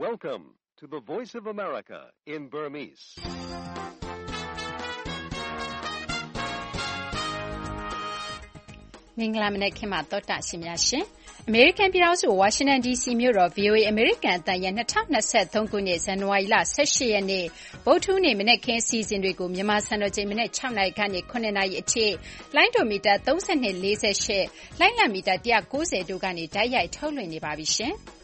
Welcome to the Voice of America in Burmese. ။မင်္ဂလာမနက်ခင်းပါသောတာရှင်များရှင်။ American ပြည်ထောင်စု Washington DC မြို့တော် VOA American အသံရဲ့2023ခုနှစ်ဇန်နဝါရီလ18ရက်နေ့ဗုဒ္ဓဟူးနေ့မနက်ခင်းအစီအစဉ်တွေကိုမြန်မာစံတော်ချိန်မနက်6နာရီကနေ9နာရီအထိလိုင်းဒိုမီတာ3248လိုင်းလံမီတာ190တို့ကနေဓာတ်ရိုက်ထုတ်လွှင့်နေပါပြီရှင်။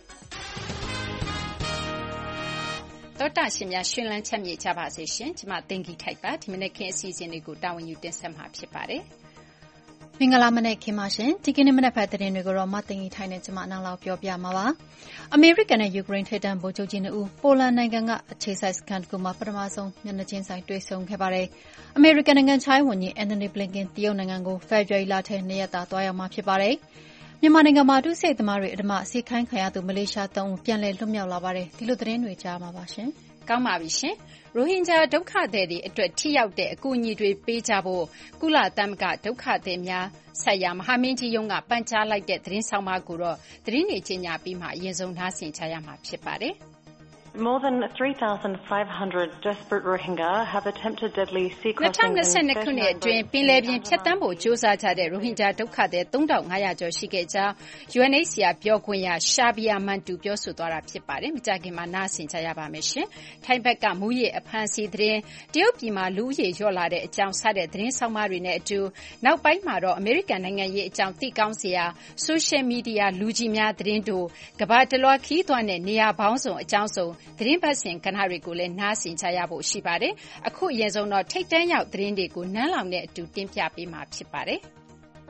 သောတာရှင်များရှင်လန်းချက်မြေကြပါစေရှင်။ကျွန်မသင်္ကီထိုက်ပါဒီမနက်ခင်းအစီအစဉ်တွေကိုတာဝန်ယူတင်ဆက်မှာဖြစ်ပါတယ်။မင်္ဂလာမနက်ခင်းပါရှင်ဒီကနေ့မနက်ဖက်သတင်းတွေကိုတော့မသိင်ကြီးထိုင်းနဲ့ကျမနောက်လောက်ပြောပြမှာပါအမေရိကန်နဲ့ယူကရိန်းထိပ်တန်းဗိုလ်ချုပ်ကြီး2ဦးပိုလန်နိုင်ငံကအခြေစိုက်စခန်းတစ်ခုမှာပထမဆုံးမျက်နှာချင်းဆိုင်တွေ့ဆုံခဲ့ပါတယ်အမေရိကန်နိုင်ငံခြားရေးဝန်ကြီးအန်တိုနီဘလင်ကန်တရုတ်နိုင်ငံကိုဖေဖော်ဝါရီလထဲ2ရက်တာသွားရောက်မှာဖြစ်ပါတယ်မြန်မာနိုင်ငံမှာဒုစိတ်သမားတွေအဓမ္မစီခိုင်းခံရသူမလေးရှား3ဦးပြန်လည်လွတ်မြောက်လာပါတယ်ဒီလိုသတင်းတွေကြားမှာပါရှင်ကောင်းပါပြီရှင်ရိုဟင်ဂျာဒုက္ခသည်တွေအတွက်ထိရောက်တဲ့အကူအညီတွေပေးကြဖို့ကုလသမဂ္ဂဒုက္ခသည်များဆိုင်ရာမဟာမင်းကြီးရုံးကပန်ကြားလိုက်တဲ့သတင်းဆောင်မကိုတော့သတင်းတွေကြီးညာပြီးမှအရင်ဆုံးနှားဆင်ချရမှာဖြစ်ပါတယ် More than 3,500 desperate Rohingya have attempted deadly sea crossing in 2022ခုနှစ်အတွင်းပင်လယ်ပြင်ဖြတ်တန်းဖို့ကြိုးစားကြတဲ့ရိုဟင်ဂျာဒုက္ခသည်3,500ကျော်ရှိခဲ့ကြောင်း UNHCR ပြောခွင့်ရရှာဘီယာမန်တူပြောဆိုသွားတာဖြစ်ပါတယ်။မကြာခင်မှာနားဆင်ကြရပါမယ်ရှင်။ထိုင်းဘက်ကမူရစ်အဖမ်းဆီးသတင်းတရုတ်ပြည်မှာလူဦးရေလျော့လာတဲ့အကြောင်းစတဲ့သတင်းဆောင်မတွေနဲ့အတူနောက်ပိုင်းမှာတော့အမေရိကန်နိုင်ငံရေးအကြောင်းသိကောင်းစရာ social media လူကြီးများသတင်းတို့ကမ္ဘာတလွှာခီးသွွားတဲ့နေရာပေါင်းစုံအကြောင်းစုံသတင်းပတ်စဉ်ကဏ္ဍတွေကိုလည်းနားဆင်ကြရဖို့ရှိပါတယ်။အခုအရင်ဆုံးတော့ထိပ်တန်းရောက်သတင်းတွေကိုနန်းလောင်နဲ့အတူတင်ပြပေးမှာဖြစ်ပါတယ်။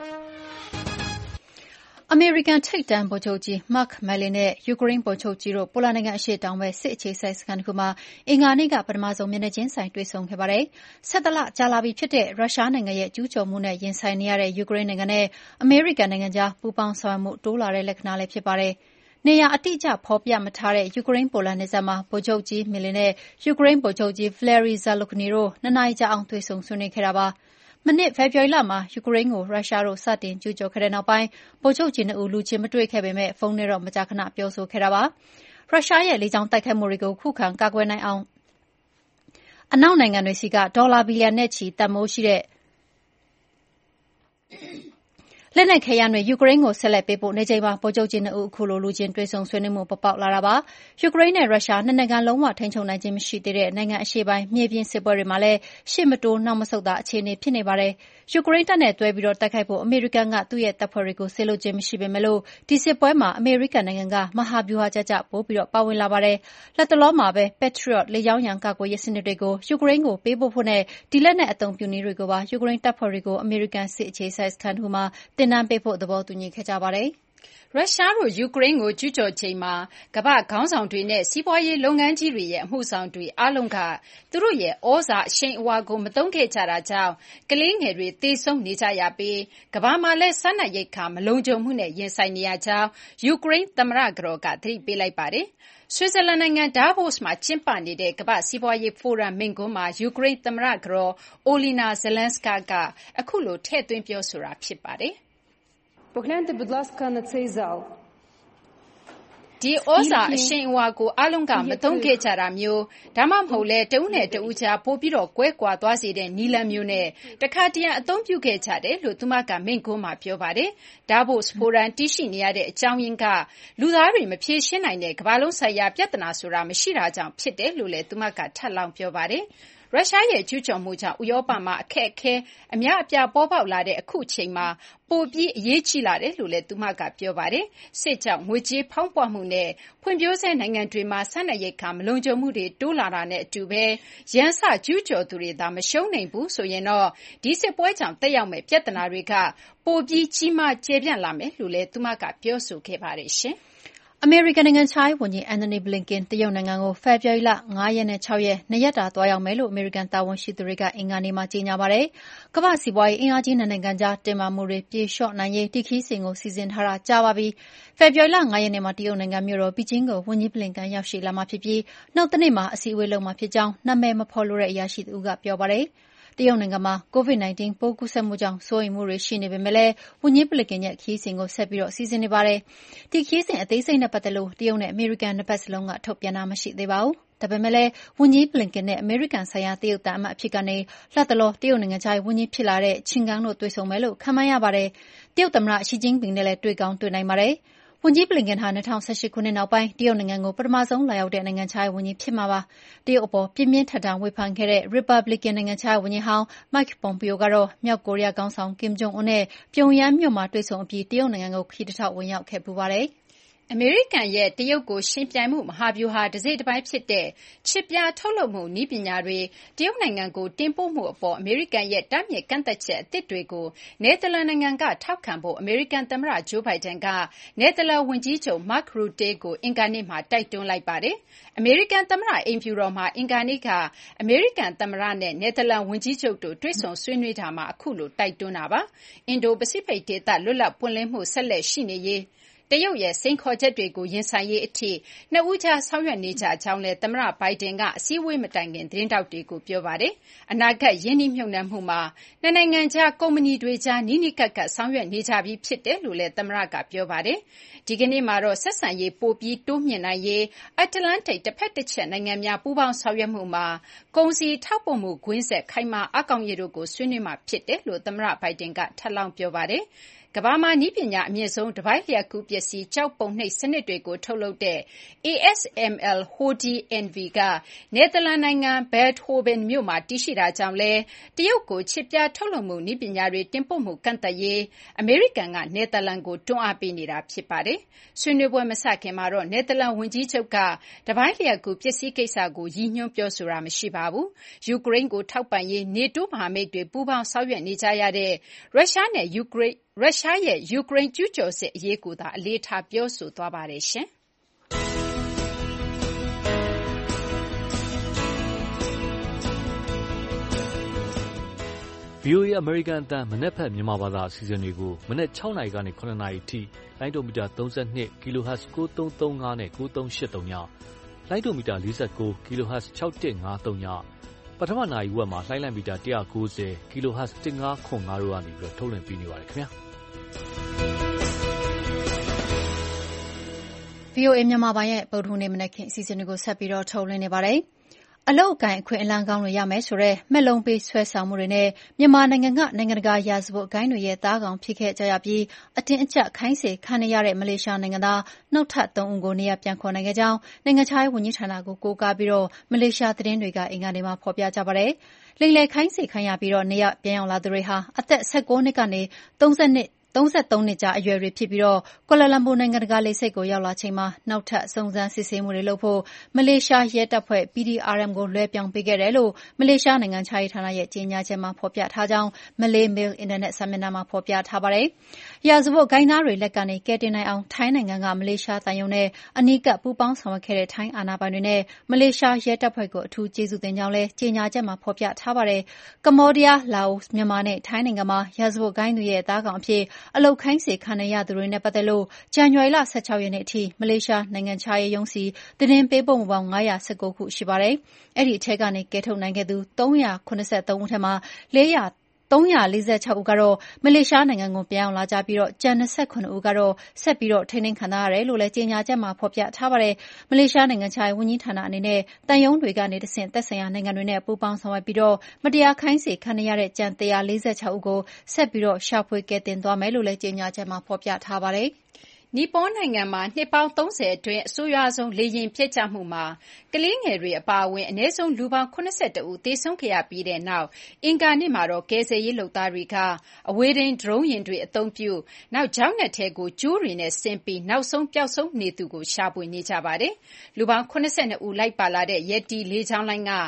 အမေရိကန်ထိပ်တန်းဗိုလ်ချုပ်ကြီး Mark Milley နဲ့ယူကရိန်းဗိုလ်ချုပ်ကြီးတို့ပိုလန်နိုင်ငံအရှေ့တောင်ဘက်စစ်အခြေစိုက်စခန်းတစ်ခုမှာအင်္ဂါနေ့ကပထမဆုံးမျက်နှာချင်းဆိုင်တွေ့ဆုံခဲ့ပါတယ်။17လကြာလာပြီဖြစ်တဲ့ရုရှားနိုင်ငံရဲ့ကျူးကျော်မှုနဲ့ရင်ဆိုင်နေရတဲ့ယူကရိန်းနိုင်ငံနဲ့အမေရိကန်နိုင်ငံကြားပူးပေါင်းဆောင်ရွက်မှုတိုးလာတဲ့လက္ခဏာလည်းဖြစ်ပါတယ်။နေရာအတိအကျဖော်ပြမထားတဲ့ယူကရိန်းပိုလန်နယ်စပ်မှာဗိုလ်ချုပ်ကြီးမီလီနဲ့ယူကရိန်းဗိုလ်ချုပ်ကြီး Valery Zaluzhnyi တို့2နာရီကြာအောင်တွေ့ဆုံဆွေးနွေးခဲ့တာပါ။မနှစ်ဖေဖော်ဝါရီလမှာယူကရိန်းကိုရုရှားတို့စတင်ကျူးကျော်ခဲ့တဲ့နောက်ပိုင်းဗိုလ်ချုပ်ကြီး2ဦးလူချင်းမတွေ့ခဲ့ပေမဲ့ဖုန်းနဲ့တော့မကြာခဏပြောဆိုခဲ့တာပါ။ရုရှားရဲ့လေကြောင်းတိုက်ခိုက်မှုတွေကိုခုခံကာကွယ်နိုင်အောင်အနောက်နိုင်ငံတွေစီကဒေါ်လာဘီလီယံနဲ့ချီတန်ဖိုးရှိတဲ့လက်နက်ခဲယမ်းတွေယူကရိန်းကိုဆက်လက်ပေးပို့နေချိန်မှာဗိုလ်ချုပ်ကြီး2ဦးအခုလိုလူချင်းတွေ့ဆုံဆွေးနွေးမှုပေါ်ပေါက်လာတာပါ။ယူကရိန်းနဲ့ရုရှားနှစ်နိုင်ငံလုံးဝထိန်းချုပ်နိုင်ခြင်းမရှိသေးတဲ့နိုင်ငံအရှေ့ပိုင်းမြေပြင်စစ်ပွဲတွေမှာလည်းရှေ့မတိုးနောက်မဆုတ်သာအခြေအနေဖြစ်နေပါတယ်။ယူကရိန်းတပ်နဲ့တွဲပြီးတိုက်ခိုက်ဖို့အမေရိကန်ကသူ့ရဲ့တပ်ဖွဲ့တွေကိုစေလွှတ်ခြင်းမရှိပေမဲ့လို့ဒီစစ်ပွဲမှာအမေရိကန်နိုင်ငံကမဟာဗျူဟာကျကျပိုပြီးပါဝင်လာပါတယ်။လက်တလောမှာပဲ Patriot လေကြောင်းရန်ကာကွယ်ရေးစနစ်တွေကိုယူကရိန်းကိုပေးပို့ဖို့နဲ့ဒီလက်နက်အသုံးပြုနည်းတွေကိုပါယူကရိန်းတပ်ဖွဲ့တွေကိုအမေရိကန်စစ်အခြေစိုက်စခန်းတစ်ခုမှာတင်နန်းပေးဖို့သဘောတူညီခဲ့ကြပါတယ်။ရုရှားတို့ယူကရိန်းကိုကျူးကျော်ချိန်မှာကမ္ဘာ့ခေါင်းဆောင်တွေနဲ့စီးပွားရေးလုပ်ငန်းကြီးတွေရဲ့အမှုဆောင်တွေအားလုံးကသူတို့ရဲ့ဩဇာအရှိန်အဝါကိုမသုံးခဲ့ကြတာကြောင့်ကလေးငယ်တွေသေဆုံးနေကြရပြီးကမ္ဘာမှာလည်းစားနပ်ရိက္ခာမလုံခြုံမှုနဲ့ရင်ဆိုင်နေရကြောင်းယူကရိန်းသမ္မတကတော်ကသတိပေးလိုက်ပါတယ်။ဆွစ်ဇာလန်နိုင်ငံဒါဗို့စ်မှာကျင်းပနေတဲ့ကမ္ဘာ့စီးပွားရေးဖိုရမ်မိန့်ခွန်းမှာယူကရိန်းသမ္မတကတော်အိုလီနာဇလန်စကာကအခုလိုထည့်သွင်းပြောဆိုတာဖြစ်ပါတယ်။ Погляньте, будь ласка, на цей зал. ဒီဩဇာအရှိန်အဝါကိုအားလုံးကမသုံးခဲ့ကြတာမျိုးဒါမှမဟုတ်လဲတဦးနဲ့တဦးကြားပို့ပြီးကွဲကွာသွားစေတဲ့နီလန်မျိုးနဲ့တခါတရံအသုံးပြုခဲ့ကြတယ်လို့သူမကမိန့်ခွန်းမှာပြောပါတယ်။ဒါဗို့စ်ဖိုရမ်တည်ရှိနေရတဲ့အကြောင်းရင်းကလူသားတွေမဖြေရှင်းနိုင်တဲ့ကမ္ဘာလုံးဆိုင်ရာပြဿနာဆိုတာမရှိတာကြောင့်ဖြစ်တယ်လို့လည်းသူမကထပ်လောင်းပြောပါတယ်။ရုရှားရဲ့ကျူးကျော်မှုကြောင့်ဥရောပမှာအခက်အခဲအများအပြားပေါ်ပေါက်လာတဲ့အခုချိန်မှာပိုပြီးအရေးကြီးလာတယ်လို့လည်းသူမကပြောပါတယ်။စစ်ကြောင့်ငွေကြေးဖောင်းပွမှုနဲ့ဖွံ့ဖြိုးဆဲနိုင်ငံတွေမှာစားနပ်ရိက္ခာမလုံခြုံမှုတွေတိုးလာတာနဲ့အတူပဲရန်စကျူးကျော်သူတွေသာမရှုံးနိုင်ဘူးဆိုရင်တော့ဒီစစ်ပွဲကြောင့်တက်ရောက်မဲ့ပြဿနာတွေကပိုပြီးကြီးမားကျယ်ပြန့်လာမယ်လို့လည်းသူမကပြောဆိုခဲ့ပါတယ်ရှင်။အမေရိကန်နိုင်ငံခြားရေးဝန်ကြီးအန်တိုနီဘလင်ကန်တရုတ်နိုင်ငံကိုဖေဖော်ဝါရီလ9ရက်နဲ့6ရက်2ရက်တာသွားရောက်မယ်လို့အမေရိကန်တာဝန်ရှိသူတွေကအင်္ဂါနေ့မှာကြေညာပါတယ်။ကမ္ဘာ့စီးပွားရေးအင်အားကြီးနိုင်ငံကြားတင်မာမှုတွေပြေလျှော့နိုင်ရေးဒီခီးစဉ်ကိုစီစဉ်ထားတာကြာပါပြီ။ဖေဖော်ဝါရီလ9ရက်နေ့မှာတရုတ်နိုင်ငံမြို့တော်ဘေကျင်းကိုဝန်ကြီးဘလင်ကန်ရောက်ရှိလာမှာဖြစ်ပြီးနောက်တနေ့မှာအစည်းအဝေးလုပ်မှာဖြစ်ကြောင်းနာမည်မဖော်လိုတဲ့အရာရှိသူကပြောပါတယ်။တရုတ်နိုင်ငံမှာ COVID-19 ပိုးကူးစက်မှုကြောင့်စိုးရိမ်မှုတွေရှိနေပေမဲ့လည်းဝန်ကြီး Blinken ရဲ့ခရီးစဉ်ကိုဆက်ပြီးစီစဉ်နေပါတယ်။ဒီခရီးစဉ်အသေးစိတ်နဲ့ပတ်သက်လို့တရုတ်နဲ့အမေရိကန်နှစ်ဘက်စလုံးကထုတ်ပြန်တာမရှိသေးပါဘူး။ဒါပေမဲ့လည်းဝန်ကြီး Blinken နဲ့အမေရိကန်ဆိုင်ရာတရုတ်သံအမတ်အဖြစ်ကနေလတ်တလောတရုတ်နိုင်ငံခြားရေးဝန်ကြီးဖြစ်လာတဲ့ Qin Gang တို့တွေ့ဆုံမယ်လို့ခန့်မှန်းရပါတယ်။တရုတ်သမ္မတ Xi Jinping နဲ့လည်းတွေ့ကောင်းတွေ့နိုင်ပါတယ်။ဝန်ကြီး Blinken ဟာ2018 ခုနှစ်နောက်ပိုင်းတရုတ်နိုင်ငံကိုပထမဆုံးလာရောက်တဲ့နိုင်ငံခြားရေးဝန်ကြီးဖြစ်မှာပါ။တရုတ်အပေါ်ပြင်းပြင်းထန်ထန်ဝေဖန်ခဲ့တဲ့ Republican နိုင်ငံခြားရေးဝန်ကြီးဟောင်း Mike Pompeo ကတော့မြောက်ကိုရီးယားခေါင်းဆောင် Kim Jong Un နဲ့ပြုံယမ်းမြို့မှာတွေ့ဆုံအပြီးတရုတ်နိုင်ငံကိုခရီးတထောက်ဝင်ရောက်ခဲ့ဖူးပါတယ်။အမေရိကန်ရဲ့တရုတ်ကိုယှဉ်ပြိုင်မှုမဟာဗျူဟာတစိတ်တပိုင်းဖြစ်တဲ့ချစ်ပြားထုတ်လုပ်မှုနည်းပညာတွေတရုတ်နိုင်ငံကိုတင်ပို့မှုအပေါ်အမေရိကန်ရဲ့တားမြစ်ကန့်သတ်ချက်အသစ်တွေကိုနယ်သာလန်နိုင်ငံကထောက်ခံဖို့အမေရိကန်သမ္မတဂျိုးဘိုင်ဒန်ကနယ်သာလန်ဝန်ကြီးချုပ် Mark Rutte ကိုအင်္ဂါနေ့မှာတိုက်တွန်းလိုက်ပါတယ်။အမေရိကန်သမ္မတအိမ်ဖြူတော်မှာအင်္ဂါနေ့ကအမေရိကန်သမ္မတနဲ့နယ်သာလန်ဝန်ကြီးချုပ်တို့တွေ့ဆုံဆွေးနွေးတာမှာအခုလိုတိုက်တွန်းတာပါ။အင်ဒိုပစိဖိတ်ဒေသလွတ်လပ်ပွင့်လင်းမှုဆက်လက်ရှိနေရေးတရုတ်ရဲ့စိန်ခေါ်ချက်တွေကိုရင်ဆိုင်ရေးအထိနှစ်ဦးကြားဆောင်ရွက်နေကြကြောင်းလည်းသမ္မတဘိုင်ဒန်ကအစည်းအဝေးမတိုင်ခင်သတင်းထောက်တွေကိုပြောပါတယ်။အနာဂတ်ရင်းနှီးမြှုပ်နှံမှုမှာနှစ်နိုင်ငံကြားကုမ္ပဏီတွေကြားနီးနီးကပ်ကပ်ဆောင်ရွက်နေကြပြီးဖြစ်တယ်လို့လည်းသမ္မတကပြောပါတယ်။ဒီကနေ့မှာတော့ဆက်ဆံရေးပိုပြီးတိုးမြှင့်နိုင်ရေးအတ္တလန္တိတ်တစ်ဖက်တစ်ချက်နိုင်ငံများပူးပေါင်းဆောင်ရွက်မှုမှာကုန်စည်ထောက်ပို့မှုကွင်းဆက်ခိုင်မာအားကောင်းရေးတို့ကိုဆွေးနွေးမှာဖြစ်တယ်လို့သမ္မတဘိုင်ဒန်ကထပ်လောင်းပြောပါတယ်။ကမ္ဘာမှာနည်းပညာအမြင့်ဆုံးတပိုင်းလျှပ်ကူးပစ္စည်းကျောက်ပုံနှိပ်စနစ်တွေကိုထုတ်လုပ်တဲ့ ASML Holding NV ကနယ်သာလန်နိုင်ငံ Veldhoven မြို့မှာတည်ရှိတာကြောင့်လည်းတရုတ်ကိုချစ်ပြားထုတ်လုပ်မှုနည်းပညာတွေတင်ပို့မှုကန့်သတ်ရေးအမေရိကန်ကနယ်သာလန်ကိုတွန်းအားပေးနေတာဖြစ်ပါတယ်။ဆွေးနွေးပွဲမစခင်မှာတော့နယ်သာလန်ဝန်ကြီးချုပ်ကတပိုင်းလျှပ်ကူးပစ္စည်းကိစ္စကိုရည်ညွှန်းပြောဆိုတာမရှိပါဘူး။ယူကရိန်းကိုထောက်ပံ့ရေးနေတိုးမဟာမိတ်တွေပူးပေါင်းဆောင်ရွက်နေကြရတဲ့ရုရှားရဲ့ယူကရိန်းကျူးကျော်စစ်အရေးကိုသာအလေးထားပြောဆိုသွားပါတယ်ရှင်။ VOA အမေရိကန်အသံမနက်ဖြန်မြန်မာဘာသာအစီအစဉ်တွေကိုမနက်6နာရီကနေ9နာရီအထိလိုင်းဒိုမီတာ32 kHz 9335နဲ့9383ညလိုင်းဒိုမီတာ49 kHz 6153ညပထမနာရီဝက်မှာလှိုင်းလံမီတာ190 kHz 1505တို့ကနေပြီးထုတ်လွှင့်ပေးနေပါတယ်ခင်ဗျာ VOA မြန်မာပိုင်းရဲ့ဗုဒ္ဓဟူးနေ့မနက်ခင်းအစီအစဉ်တွေကိုဆက်ပြီးထုတ်လွှင့်နေပါတယ်။အလုပ်အကိုင်အခွင့်အလမ်းကောင်းတွေရမယ်ဆိုတဲ့မက်လုံးပေးဆွဲဆောင်မှုတွေနဲ့မြန်မာနိုင်ငံကနိုင်ငံတကာရာဇဝတ်ဂိုဏ်းတွေရဲ့သားကောင်ဖြစ်ခဲ့ကြရပြီးအတင်းအကျပ်ခိုင်းစေခံနေရတဲ့မလေးရှားနိုင်ငံသားနောက်ထပ်3ဦးကိုနေရာပြန်ခေါ်နိုင်ခဲ့ကြောင်းနိုင်ငံခြားရေးဝန်ကြီးဌာနကိုကိုးကားပြီးမလေးရှားသတင်းတွေကအင်္ဂါနေ့မှာဖော်ပြကြပါတယ်။လိမ်လည်ခိုင်းစေခံရပြီးနေရာပြန်ရောက်လာသူတွေဟာအသက်19နှစ်ကနေ33နှစ်ကြာအရွယ်တွေဖြစ်ပြီးကွာလာလမ်ပူနိုင်ငံတကာလေဆိပ်ကိုရောက်လာချိန်မှာနောက်ထပ်စုံစမ်းစစ်ဆေးမှုတွေလုပ်ဖို့မလေးရှားရဲတပ်ဖွဲ့ PDRM ကိုလွှဲပြောင်းပေးခဲ့တယ်လို့မလေးရှားနိုင်ငံခြားရေးဌာနရဲ့ကြေညာချက်မှာဖော်ပြထားကြောင်း Malay Mail အင်တာနက်စာမျက်နှာမှာဖော်ပြထားပါတယ်။ရာဇဝတ်ဂိုဏ်းသားတွေလက်ကနေကယ်တင်နိုင်အောင်ထိုင်းနိုင်ငံကမလေးရှားသံရုံးနဲ့အနီးကပ်ပူးပေါင်းဆောင်ရွက်ခဲ့တဲ့ထိုင်းအာဏာပိုင်တွေနဲ့မလေးရှားရဲတပ်ဖွဲ့ကိုအထူးကျေးဇူးတင်ကြောင်းလည်းကြေညာချက်မှာဖော်ပြထားပါတယ်။ကမ္ဘောဒီးယား၊လာအို၊မြန်မာနဲ့ထိုင်းနိုင်ငံမှာရာဇဝတ်ဂိုဏ်းတွေရဲ့သားကောင်အဖြစ်အလုပ်ခိုင်းစေခံရသူတွေနဲ့ပတ်သက်လို့ဇန်နဝါရီလ16ရက်နေ့အထိမလေးရှားနိုင်ငံခြားရေးရုံးဆီသတင်းပေးပို့မှုပေါင်း919ခုရှိပါတယ်။အဲဒီအထဲကနေကယ်ထုတ်နိုင်ခဲ့သူ383ဦးထဲမှာ346ဦးကတော့မလေးရှားနိုင်ငံကိုပြန်ရောက်လာကြပြီးကျန်29ဦးကတော့ဆက်ပြီးထိန်းသိမ်းခံထားရတယ်လို့လည်းကြေညာချက်မှာဖော်ပြထားပါတယ်။မလေးရှားနိုင်ငံခြားရေးဝန်ကြီးဌာနအနေနဲ့တန်ယုံတွေကနေတဆင့်သက်ဆိုင်ရာနိုင်ငံတွေနဲ့ပူးပေါင်းဆောင်ရွက်ပြီးမတရားခိုင်းစေခံနေရတဲ့ကျန်146ဦးကိုဆက်ပြီးရှာဖွေကယ်တင်သွားမယ်လို့လည်းကြေညာချက်မှာဖော်ပြထားပါတယ်။နီပေါနိုင်ငံမှာနှစ်ပေါင်း30အတွင်းအဆိုးရွားဆုံးလေယာဉ်ပျက်ကျမှုမှာကလေးငယ်တွေအပါအဝင်အနည်းဆုံးလူပေါင်း82ဦးသေဆုံးခဲ့ရပြီးတဲ့နောက်အင်္ဂါနေ့မှာတော့ကယ်ဆယ်ရေးလုပ်သားတွေကအဝေးထိန်းဒရုန်းယာဉ်တွေအသုံးပြုနောက်ချောင်းနက်ထဲကိုကြိုးတွေနဲ့ဆင်းပြီးနောက်ဆုံးပျောက်ဆုံးနေသူကိုရှာဖွေနေကြပါတယ်။လူပေါင်း82ဦးလိုက်ပါလာတဲ့ Yeti လေကြောင်းလိုင်းက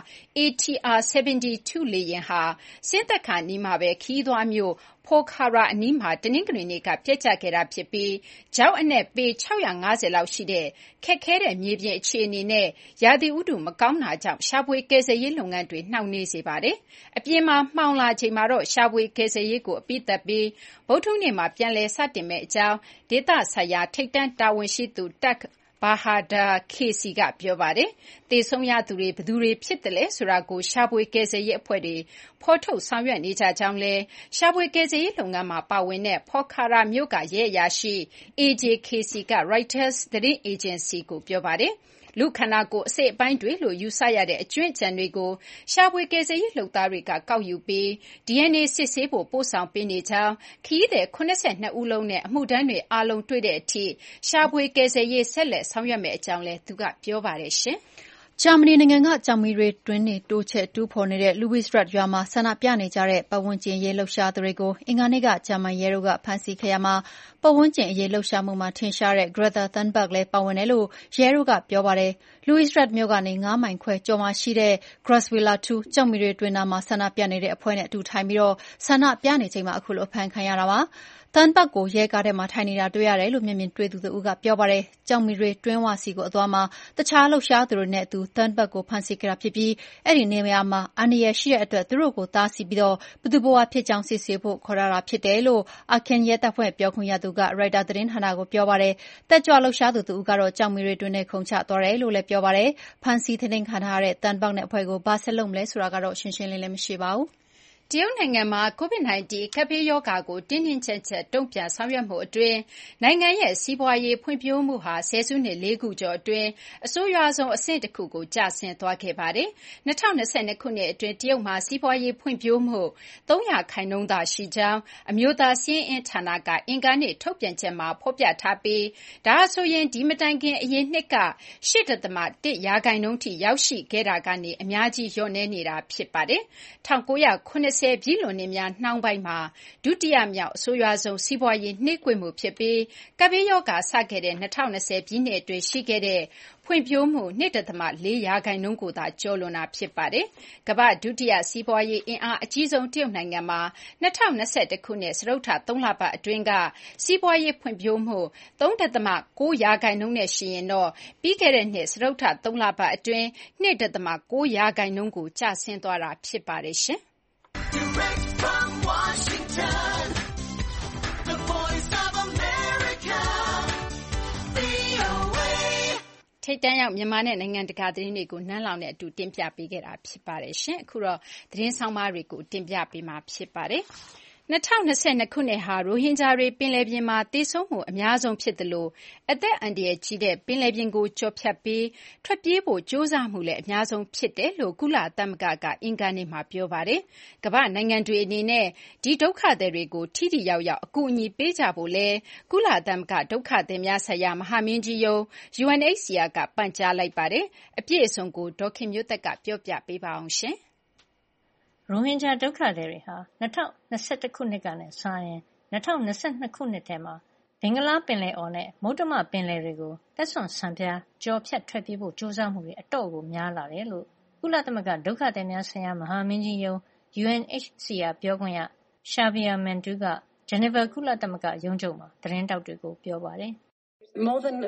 ATR-72 လေယာဉ်ဟာဆင်းသက်ခါနီးမှာပဲခရီးသွားမြို့Pokhara အနီးမှာတနင်္ဂနွေနေ့ကပျက်ကျခဲ့တာဖြစ်ပြီးချောက်အနက်ပေ650လောက်ရှိတဲ့ခက်ခဲတဲ့မြေပြင်အခြေအနေနဲ့ရာသီဥတုမကောင်းတာကြောင့်ရှာဖွေကယ်ဆယ်ရေးလုပ်ငန်းတွေနှောင့်နှေးစေပါတယ်။အပြင်မှာမှောင်လာချိန်မှာတော့ရှာဖွေကယ်ဆယ်ရေးကိုအပြီးသတ်ပြီးဗုဒ္ဓဟူးနေ့မှာပြန်လည်စတင်မယ့်အကြောင်းဒေသဆိုင်ရာထိပ်တန်းတာဝန်ရှိသူဘာဟာဒါခေစီကပြောပါတယ်။သေဆုံးရသူတွေဘယ်သူတွေဖြစ်တယ်လဲဆိုတာကိုရှာဖွေကယ်ဆယ်ရေးအဖွဲ့တွေဖော်ထုတ်ဆောင်ရွက်နေကြကြောင်းလည်းရှာဖွေကယ်ဆယ်ရေးလုပ်ငန်းမှာပါဝင်တဲ့ဖော်ခါရာမြို့ကရဲအရာရှိ AJ ခေစီက Reuters သတင်းအေဂျင်စီကိုပြောပါတယ်။လူခန္ဓာကိုယ်အစိတ်အပိုင်းတွေလို့ယူဆရတဲ့အကျွင့်အကြံတွေကိုရှာဖွေကယ်ဆယ်ရေးလုပ်သားတွေကကောက်ယူပြီး DNA စစ်ဆေးဖို့ပို့ဆောင်ပေးနေကြောင်းခရီးသည်82ဦးလုံးနဲ့အမှုထမ်းတွေအားလုံးတွေ့တဲ့အထိရှာဖွေကယ်ဆယ်ရေးဆက်လက်ဆောင်ရွက်မယ့်အကြောင်းလည်းသူကပြောပါတယ်ရှင်။ဂျာမနီနိုင်ငံကကျောက်မီးသွေးတွင်းတွေတိုးချဲ့တူးဖော်နေတဲ့ Lewisstadt ရွာမှာဆန္ဒပြနေကြတဲ့ပတ်ဝန်းကျင်အရေးလှုပ်ရှားသူတွေကိုအင်္ဂါနေ့ကဂျာမန်ရဲတို့ကဖမ်းဆီးခဲ့ရာမှာပတ်ဝန်းကျင်အရေးလှုပ်ရှားမှုမှာထင်ရှားတဲ့ Greta Thunberg လည်းပါဝင်တယ်လို့ရဲတို့ကပြောပါတယ်။ Lewisstadt မြို့ကနေ9မိုင်ခွဲကျော်မှာရှိတဲ့ Grossvilla 2 ကျောက်မီးသွေးတွင်းနားမှာဆန္ဒပြနေတဲ့အဖွဲ့နဲ့အတူထိုင်ပြီးဆန္ဒပြနေချိန်မှာအခုလိုအဖမ်းခံရတာပါ။ Thunberg ကိုရဲကားထဲမှာထိုင်နေတာတွေ့ရတယ်လို့မျက်မြင်တွေ့သူတဦးကပြောပါတယ်။ကျောက်မီးသွေးတွင်းဝဆီကိုအသွားမှာတခြားလှုပ်ရှားသူတွေနဲ့အတူ Thunberg ကိုဖမ်းဆီးခဲ့တာဖြစ်ပြီးအဲဒီနေရာမှာအန္တရာယ်ရှိတဲ့အတွက်သူတို့ကိုတားဆီးပြီးဘယ်သူဘဝဖြစ်ကြောင်းစစ်ဆေးဖို့ခေါ်ထားတာဖြစ်တယ်လို့ Aachen ရဲတပ်ဖွဲ့ပြောခွင့်ရသူက Reuters သတင်းဌာနကိုပြောပါတယ်။တက်ကြွလှုပ်ရှားသူတဦးကတော့ကျောက်မီးသွေးတွင်းထဲခုန်ချသွားတယ်လို့လည်းပြောပါတယ်။ဖမ်းဆီးထိန်းသိမ်းခံထားရတဲ့ Thunberg နဲ့အဖွဲ့ကိုဘာဆက်လုပ်မလဲဆိုတာကတော့ရှင်းရှင်းလင်းလင်းမရှိပါဘူး။တရုတ်နိုင်ငံမှာ COVID-19 ကပ်ဘေးရောဂါကိုတင်းတင်းကျပ်ကျပ်တုံ့ပြန်ဆောင်ရွက်မှုအတွင်းနိုင်ငံရဲ့စီးပွားရေးဖွံ့ဖြိုးမှုဟာဆယ်စုနှစ်4ခုကျော်အတွင်းအဆိုးရွားဆုံးအဆင့်တစ်ခုကိုကျဆင်းသွားခဲ့ပါတယ်။2022ခုနှစ်အတွင်းတရုတ်မှာစီးပွားရေးဖွံ့ဖြိုးမှု3%သာရှိကြောင်းအမျိုးသားစာရင်းအင်းဌာနကအင်္ဂါနေ့ထုတ်ပြန်ချက်မှာဖော်ပြထားပြီးဒါဟာဆိုရင်ဒီမတိုင်ခင်အရင်နှစ်က 8.1% ထိရောက်ရှိခဲ့တာကနေအများကြီးလျော့နည်းနေတာဖြစ်ပါတယ်။1990ပြည့်လွန်နှစ်များနှောင်းပိုင်းမှာဒုတိယမြောက်အဆိုးရွားဆုံးစီးပွားရေးနှေးကွေးမှုဖြစ်ပြီးကပ်ဘေးရောဂါစခဲ့တဲ့2020ပြည့်နှစ်အတွင်းရှိခဲ့တဲ့ဖွံ့ဖြိုးမှု 2.4% ကိုသာကျော်လွန်တာဖြစ်ပါတယ်။ကမ္ဘာ့ဒုတိယစီးပွားရေးအင်အားအကြီးဆုံးတရုတ်နိုင်ငံမှာ2021ခုနှစ်စတုတ္ထ3လပတ်အတွင်းကစီးပွားရေးဖွံ့ဖြိုးမှု 3.9% နဲ့ရှိရင်တော့ပြီးခဲ့တဲ့နှစ်စတုတ္ထ3လပတ်အတွင်း 2.9% ကိုကျဆင်းသွားတာဖြစ်ပါတယ်ရှင်။ Direct from Washington, the voice of America, VOA. ထိပ်တန်းရောက်မြန်မာနဲ့နိုင်ငံတကာသတင်းတွေကိုနန်းလောင်နဲ့အတူတင်ပြပေးခဲ့တာဖြစ်ပါတယ်ရှင်။အခုတော့သတင်းဆောင်မတွေကိုတင်ပြပေးမှာဖြစ်ပါတယ်။2022ခုနှစ်ဟာရိုဟင်ဂျာတွေပင်လယ်ပြင်မှာသေဆုံးမှုအများဆုံးဖြစ်သလိုအသက်အန္တရာယ်ကြီးတဲ့ပင်လယ်ပြင်ကိုကျော်ဖြတ်ပြီးထွက်ပြေးဖို့ကြိုးစားမှုလည်းအများဆုံးဖြစ်တယ်လို့ကုလသမဂ္ဂကအင်္ဂါနေ့မှာပြောပါတယ်။ကမ္ဘာနိုင်ငံတွေအနေနဲ့ဒီဒုက္ခသည်တွေကိုထိထိရောက်ရောက်အကူအညီပေးကြဖို့လဲကုလသမဂ္ဂဒုက္ခသည်များဆိုင်ရာမဟာမင်းကြီးရုံး UNHCR ကပန်ကြားလိုက်ပါတယ်။အပြည့်အစုံကိုဒေါခင်မျိုးသက်ကပြောပြပေးပါအောင်ရှင်။ရိုဟင်ဂျာဒုက္ခသည်တွေဟာ2021ခုနှစ်ကနဲ့စာရင်2022ခုနှစ်ထဲမှာဘင်္ဂလားပင်လယ်အော်နဲ့မုတ္တမပင်လယ်တွေကိုတက်ဆွန်ဆန်ပြားကြော်ဖြတ်ထွက်ပြေးဖို့ကြိုးစားမှုတွေအတော့ကိုများလာတယ်လို့ကုလသမဂ္ဂဒုက္ခသည်များဆိုင်ရာမဟာမင်းကြီးရုံး UNHCR ပြောခွင့်ရ Shabir Mantou က Geneva ကုလသမဂ္ဂရုံးချုပ်မှာသတင်းထောက်တွေကိုပြောပါတယ်။ More than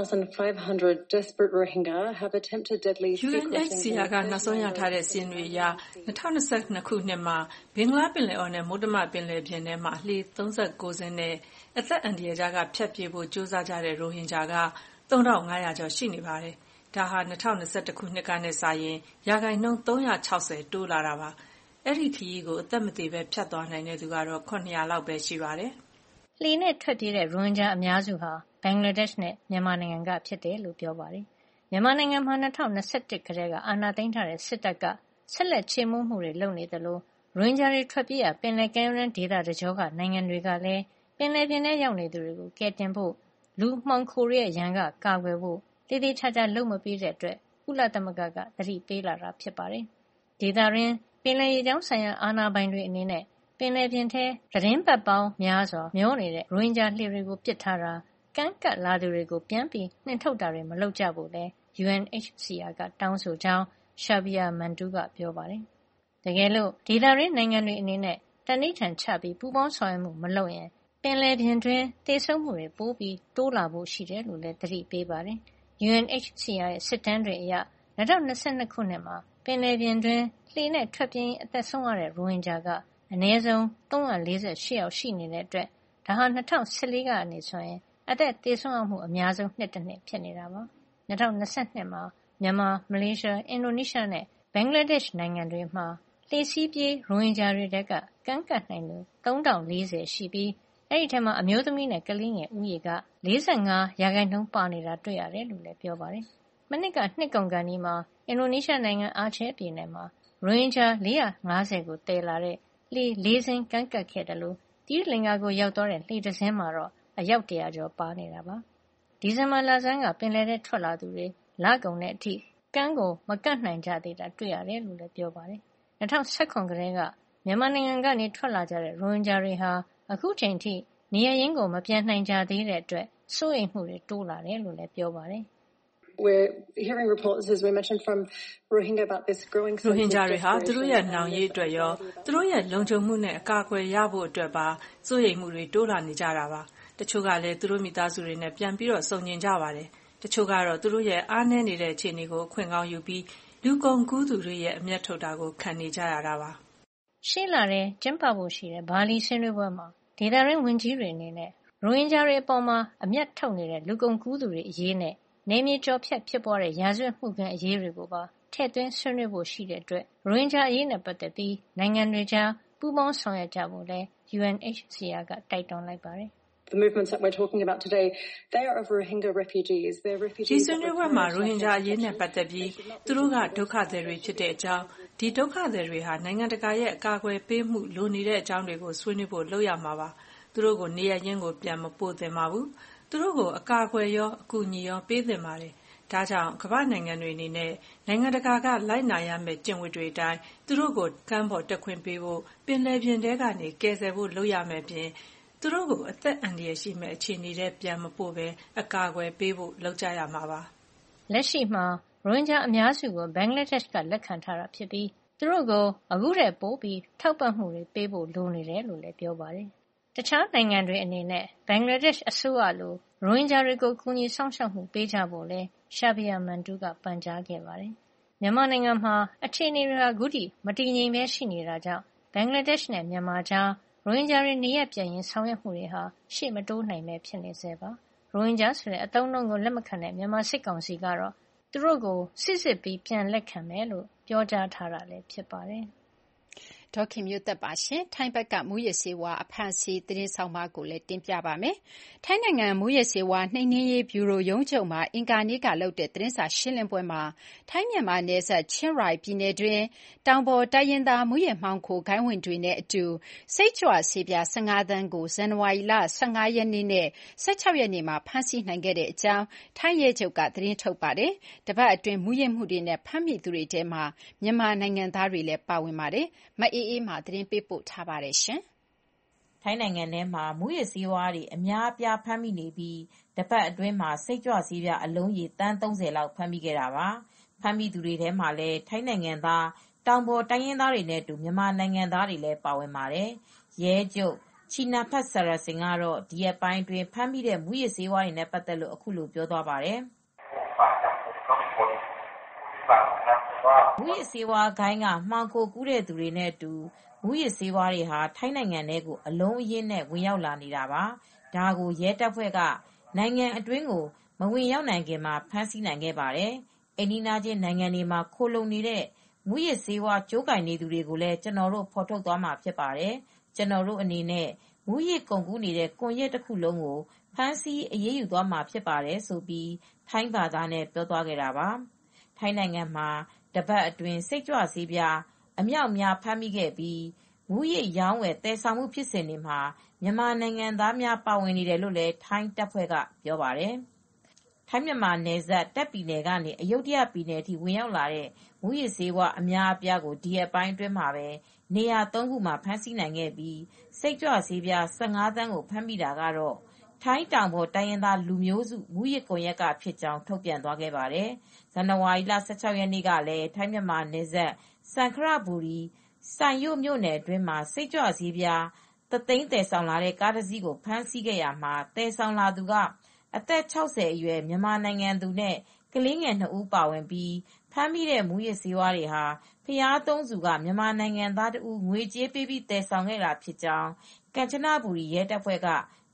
3,500 desperate Rohingya have attempted deadly UNHCR ကနောက်ဆုံးရထားတဲ့စာရင်းတွေအရ2022ခုနှစ်မှာဘင်္ဂလားပင်လယ်အော်နဲ့မုတ္တမပင်လယ်ပြင်ထဲမှာလှေ39စင်းနဲ့အသက်အန္တရာယ်ကြားကဖြတ်ပြေးဖို့ကြိုးစားကြတဲ့ရိုဟင်ဂျာက3500ကျော်ရှိနေပါတယ်။ဒါဟာ2021ခုနှစ်ကနဲ့စာရင်ရာခိုင်နှုန်း360တိုးလာတာပါ။အဲ့ဒီခရီးကိုအသက်မသေးပဲဖြတ်သွားနိုင်တဲ့သူကတော့900လောက်ပဲရှိပါတယ်။လှေနဲ့ထွက်ပြေးတဲ့ရိုဟင်ဂျာအများစုဟာဘင်္ဂလားဒေ့ရှ်နဲ့မြန်မာနိုင်ငံကဖြစ်တယ်လို့ပြောပါတယ်။မြန်မာနိုင်ငံမှာ2021ကတည်းကအာဏာသိမ်းထားတဲ့စစ်တပ်ကဆက်လက်ချေမှုန်းမှုတွေလုပ်နေသလိုရိုဟင်ဂျာတွေထွက်ပြေးရာပင်လယ်ကမ်းရိုးတန်းဒေသတကြောကနိုင်ငံတွေကလည်းပင်လယ်ပြင်ထဲရောက်နေသူတွေကိုကယ်တင်ဖို့လူမှောင်ခိုရဲ့ရန်ကကာကွယ်ဖို့တည်တည်ချာချာလုပ်မပေးတဲ့အတွက်ကုလသမဂ္ဂကသတိပေးလာတာဖြစ်ပါတယ်။ဒေသတွင်းပင်လယ်ရေကြောင်းဆိုင်ရာအာဏာပိုင်တွေအနေနဲ့ပင်လယ်ပြင်ထဲသတင်းပတ်ပေါင်းများစွာမျောနေတဲ့ရိုဟင်ဂျာလှေတွေကိုပစ်ထားတာကမ်းကပ်လာသူတွေကိုပြန်ပြီးနှင်ထုတ်တာတွေမလုပ်ကြဖို့လဲ UNHCR ကတောင်းဆိုကြောင်း Shabir Mantou ကပြောပါတယ်။တကယ်လို့ဒေသတွင်းနိုင်ငံတွေအနေနဲ့တဏိဌာန်ချပြီးပူးပေါင်းဆောင်ရွက်မှုမလုပ်ရင်ပင်လယ်ပြင်တွင်းသေဆုံးမှုတွေပိုပြီးတိုးလာဖို့ရှိတယ်လို့လည်းသတိပေးပါတယ်။ UNHCR ရဲ့စစ်တမ်းတွေအရ2022ခုနှစ်မှာပင်လယ်ပြင်တွင်းလှေနဲ့ထွက်ပြေးအသက်ဆုံးရတဲ့ရိုဟင်ဂျာကအနည်းဆုံး348ယောက်ရှိနေတဲ့အတွက်ဒါဟာ2014ကနေဆိုရင်အသက်သေဆုံးရမှုအများဆုံးနှစ်တစ်နှစ်ဖြစ်နေတာပါ။2022မှာမြန်မာ၊မလေးရှား၊အင်ဒိုနီးရှားနဲ့ဘင်္ဂလားဒေ့ရှ်နိုင်ငံတွေမှာလှေစီးပြေးရိုဟင်ဂျာတွေထဲကကမ်းကပ်နိုင်သူ3040ရှိပြီးအဲဒီထဲမှာအမျိုးသမီးနဲ့ကလေးငယ်ဦးရေက45% ပါနေတာတွေ့ရတယ်လို့လည်းပြောပါတယ်။မနှစ်ကနှစ်ကုန်ခါနီးမှာအင်ဒိုနီးရှားနိုင်ငံအာချဲပြည်နယ်မှာရိုဟင်ဂျာ450ကိုတည်လာတဲ့လှေ4စင်းကမ်းကပ်ခဲ့တယ်လို့သီရိလင်္ကာကိုရောက်သွားတဲ့လှေတစ်စင်းမှာတော့အယောက်100ကျော်ပါနေတာပါ။ဒီဇင်ဘာလဆန်းကပင်လယ်ထဲထွက်လာသူတွေလကုန်တဲ့အထိကမ်းကိုမကပ်နိုင်ကြသေးတာတွေ့ရတယ်လို့လည်းပြောပါတယ်။2019ကတည်းကမြန်မာနိုင်ငံကနေထွက်လာကြတဲ့ရိုဟင်ဂျာတွေဟာအခုချိန်ထိနေရပ်ရင်းကိုမပြန်နိုင်ကြသေးတဲ့အတွက်စိုးရိမ်မှုတွေတိုးလာတယ်လို့လည်းပြောပါတယ်။ We're hearing reports, as we mentioned, from Rohingya about this growing. ရိုဟင်ဂျာတွေဟာသူတို့ရဲ့နောင်ရေးအတွက်ရောသူတို့ရဲ့လုံခြုံမှုနဲ့အကာအကွယ်ရဖို့အတွက်ပါစိုးရိမ်မှုတွေတိုးလာနေကြတာပါ။တချို့ကလည်းသူတို့မိသားစုတွေနဲ့ပြန်ပြီးစုံညင်ကြပါတယ်။တချို့ကတော့သူတို့ရဲ့အားနည်းနေတဲ့အခြေအနေကိုအခွင့်ကောင်းယူပြီးလူကုန်ကူးသူတွေရဲ့အမျက်ထုတ်တာကိုခံနေကြရတာပါ။ရှေ့လထဲကျင်းပဖို့ရှိတဲ့ဘာလီဆွေးနွေးပွဲမှာဒေသတွင်းဝန်ကြီးတွေအနေနဲ့ရိုဟင်ဂျာတွေအပေါ်မှာအမျက်ထုတ်နေတဲ့လူကုန်ကူးသူတွေအရေးနဲ့နယ်မြေကျော်ဖြတ်ဖြစ်ပွားတဲ့ရာဇဝတ်မှုခင်းအရေးတွေကိုပါထည့်သွင်းဆွေးနွေးဖို့ရှိတဲ့အတွက်ရိုဟင်ဂျာအရေးနဲ့ပတ်သက်ပြီးနိုင်ငံတွေကြားပူးပေါင်းဆောင်ရွက်ကြဖို့လည်း UNHCR ကတိုက်တွန်းလိုက်ပါတယ်။ The movements that we're talking about today, they are of Rohingya refugees. They're refugees. ဒီဆွေးနွေးပွဲမှာရိုဟင်ဂျာအရေးနဲ့ပတ်သက်ပြီးသူတို့ကဒုက္ခသည်တွေဖြစ်တဲ့အကြောင်းဒီဒုက္ခသည်တွေဟာနိုင်ငံတကာရဲ့အကာအကွယ်ပေးမှုလိုနေတဲ့အကြောင်းတွေကိုဆွေးနွေးဖို့လုပ်ရမှာပါ။သူတို့ကိုနေရပ်ရင်းကိုပြန်မပို့သင့်ပါဘူး။သူတို့ကိုအကာအကွယ်ရောအကူအညီရောပေးသင့်ပါတယ်။ဒါကြောင့်ကမ္ဘာ့နိုင်ငံတွေအနေနဲ့နိုင်ငံတကာကလိုက်နာရမယ့်ကျင့်ဝတ်တွေအတိုင်းသူတို့ကိုကမ်းပေါ်တက်ခွင့်ပေးဖို့ပင်လယ်ပြင်ထဲကနေကယ်ဆယ်ဖို့လုပ်ရမယ့်ပြင်သူတို့ကိုအသက်အန္တရာယ်ရှိမယ့်အခြေအနေထဲပြန်မပို့ဘဲအကာအကွယ်ပေးဖို့လုပ်ကြရမှာပါ။လက်ရှိမှာရိုဟင်ဂျာအများစုကိုဘင်္ဂလားဒေ့ရှ်ကလက်ခံထားတာဖြစ်ပြီးသူတို့ကိုအခုထက်ပိုပြီးထောက်ပံ့မှုတွေပေးဖို့လိုနေတယ်လို့လည်းပြောပါတယ်။တခြားနိုင်ငံတွေအနေနဲ့ဘင်္ဂလားဒေ့ရှ်အစိုးရလိုရိုဟင်ဂျာတွေကိုကူညီစောင့်ရှောက်မှုပေးကြဖို့လည်းရှာဘီယာမန်တူးကပန်ကြားခဲ့ပါတယ်။မြန်မာနိုင်ငံမှာအခြေအနေတွေဟာအခုထိမတည်ငြိမ်ပဲရှိနေတာကြောင့်ဘင်္ဂလားဒေ့ရှ်နဲ့မြန်မာကြားရိုဟင်ဂျာတွေနေရပ်ပြန်ရင်ဆောင်ရွက်မှုတွေဟာရှေ့မတိုးနိုင်ပဲဖြစ်နေဆဲပါ။ရိုဟင်ဂျာဆိုတဲ့အသုံးအနှုန်းကိုလက်မခံတဲ့မြန်မာစစ်ကောင်စီကတော့သူတို့ကိုစစ်ပြီးပြန်လက်ခံမယ်လို့ပြောကြားထားတာလည်းဖြစ်ပါတယ်။ဒေါ်ခင်မျိုးသက်ပါရှင်။ထိုင်းဘက်ကမူးယစ်ဆေးဝါးအဖမ်းဆီးသတင်းဆောင်မကိုလည်းတင်ပြပါမယ်။ထိုင်းနိုင်ငံမူးယစ်ဆေးဝါးနှိမ်နင်းရေးဗျူရိုရုံးချုပ်မှာအင်္ဂါနေ့ကလုပ်တဲ့သတင်းစာရှင်းလင်းပွဲမှာထိုင်းမြန်မာနယ်စပ်ချင်းရိုင်ပြည်နယ်တွင်းတောင်ပေါ်တိုင်းရင်းသားမူးယစ်မှောင်ခိုဂိုဏ်းဝင်တွေနဲ့အတူစိတ်ကြွဆေးပြား15သန်းကိုဇန်နဝါရီလ15ရက်နေ့နဲ့16ရက်နေ့မှာဖမ်းဆီးနိုင်ခဲ့တဲ့အကြောင်းထိုင်းရဲချုပ်ကသတင်းထုတ်ပါတယ်။တပတ်အတွင်းမူးယစ်မှုတွေနဲ့ဖမ်းမိသူတွေထဲမှာမြန်မာနိုင်ငံသားတွေလည်းပါဝင်ပါတယ်။မအေးအေးမာသတင်းပေးပို့ထားပါတယ်။ထိုင်းနိုင်ငံထဲမှာမူးယစ်ဆေးဝါးတွေအများအပြားဖမ်းမိနေပြီးတပတ်အတွင်းမှာစိတ်ကြွဆေးပြားအလုံးရေသန်း30လောက်ဖမ်းမိခဲ့တာပါ။ဖမ်းမိသူတွေထဲမှာလည်းထိုင်းနိုင်ငံသားတောင်ပေါ်တိုင်းရင်းသားတွေနဲ့အတူမြန်မာနိုင်ငံသားတွေလည်းပါဝင်ပါတယ်။ရဲချုပ်ချီနာဖတ်ဆာရစင်ကတော့ဒီရက်ပိုင်းအတွင်းဖမ်းမိတဲ့မူးယစ်ဆေးဝါးတွေနဲ့ပတ်သက်လို့အခုလိုပြောသွားပါတယ်။မူးယစ်ဆေးဝါးဂိုဏ်းကမှောင်ခိုကူးတဲ့သူတွေနဲ့အတူမူးယစ်ဆေးဝါးတွေဟာထိုင်းနိုင်ငံထဲကိုအလုံးအရင်းနဲ့ဝင်ရောက်လာနေတာပါ။ဒါကိုရဲတပ်ဖွဲ့ကနိုင်ငံအတွင်းကိုမဝင်ရောက်နိုင်ခင်မှာဖမ်းဆီးနိုင်ခဲ့ပါတယ်။အိမ်နီးချင်းနိုင်ငံတွေမှာခိုလှုံနေတဲ့မူးယစ်ဆေးဝါးကြိုးကိုင်နေသူတွေကိုလည်းကျွန်တော်တို့ဖော်ထုတ်သွားမှာဖြစ်ပါတယ်။ကျွန်တော်တို့အနေနဲ့မူးယစ်ကုန်ကူးနေတဲ့ကွန်ရက်တစ်ခုလုံးကိုဖမ်းဆီးအရေးယူသွားမှာဖြစ်ပါတယ်ဆိုပြီးထိုင်းဘာသာနဲ့ပြောသွားခဲ့တာပါ။ထိုင်းနိုင်ငံမှာတပတ်အတွင်းစိတ်ကြွဆေးပြားအမြောက်အများဖမ်းမိခဲ့ပြီးမူးယစ်ရောင်းဝယ်သယ်ဆောင်မှုဖြစ်စဉ်တွေမှာမြန်မာနိုင်ငံသားများပါဝင်နေတယ်လို့လည်းထိုင်းတပ်ဖွဲ့ကပြောပါတယ်။ထိုင်းမြန်မာနယ်စပ်တပ်ပြည်နယ်ကနေအယုဒ္ဓယပြည်နယ်အထိဝင်ရောက်လာတဲ့မူးယစ်ဆေးဝါးအများအပြားကိုဒီရက်ပိုင်းအတွင်းမှာပဲနေရာ3ခုမှာဖမ်းဆီးနိုင်ခဲ့ပြီးစိတ်ကြွဆေးပြား15သန်းကိုဖမ်းမိတာကတော့ထိုင်းတောင်ပေါ်တိုင်းရင်းသားလူမျိုးစုမူးယစ်ကွန်ရက်ကဖြစ်ကြောင်းထုတ်ပြန်သွားခဲ့ပါတယ်။ဇန်နဝါရီလ16ရက်နေ့ကလည်းထိုင်းမြန်မာနယ်စပ်စံခရဘူရီဆိုင်ရို့မြို့နယ်အတွင်းမှာစိတ်ကြွဆေးပြား3သိန်းသယ်ဆောင်လာတဲ့ကားတစ်စီးကိုဖမ်းဆီးခဲ့ရာမှာသယ်ဆောင်လာသူကအသက်60အရွယ်မြန်မာနိုင်ငံသူနဲ့ကလေးငယ်2ဦးပါဝင်ပြီးဖမ်းမိတဲ့မူးယစ်ဆေးဝါးတွေဟာဖျားသုံးစုကမြန်မာနိုင်ငံသားတဦးငွေကြေးပေးပြီးသယ်ဆောင်ခဲ့တာဖြစ်ကြောင်းကမ်ချနဘူရီရဲတပ်ဖွဲ့က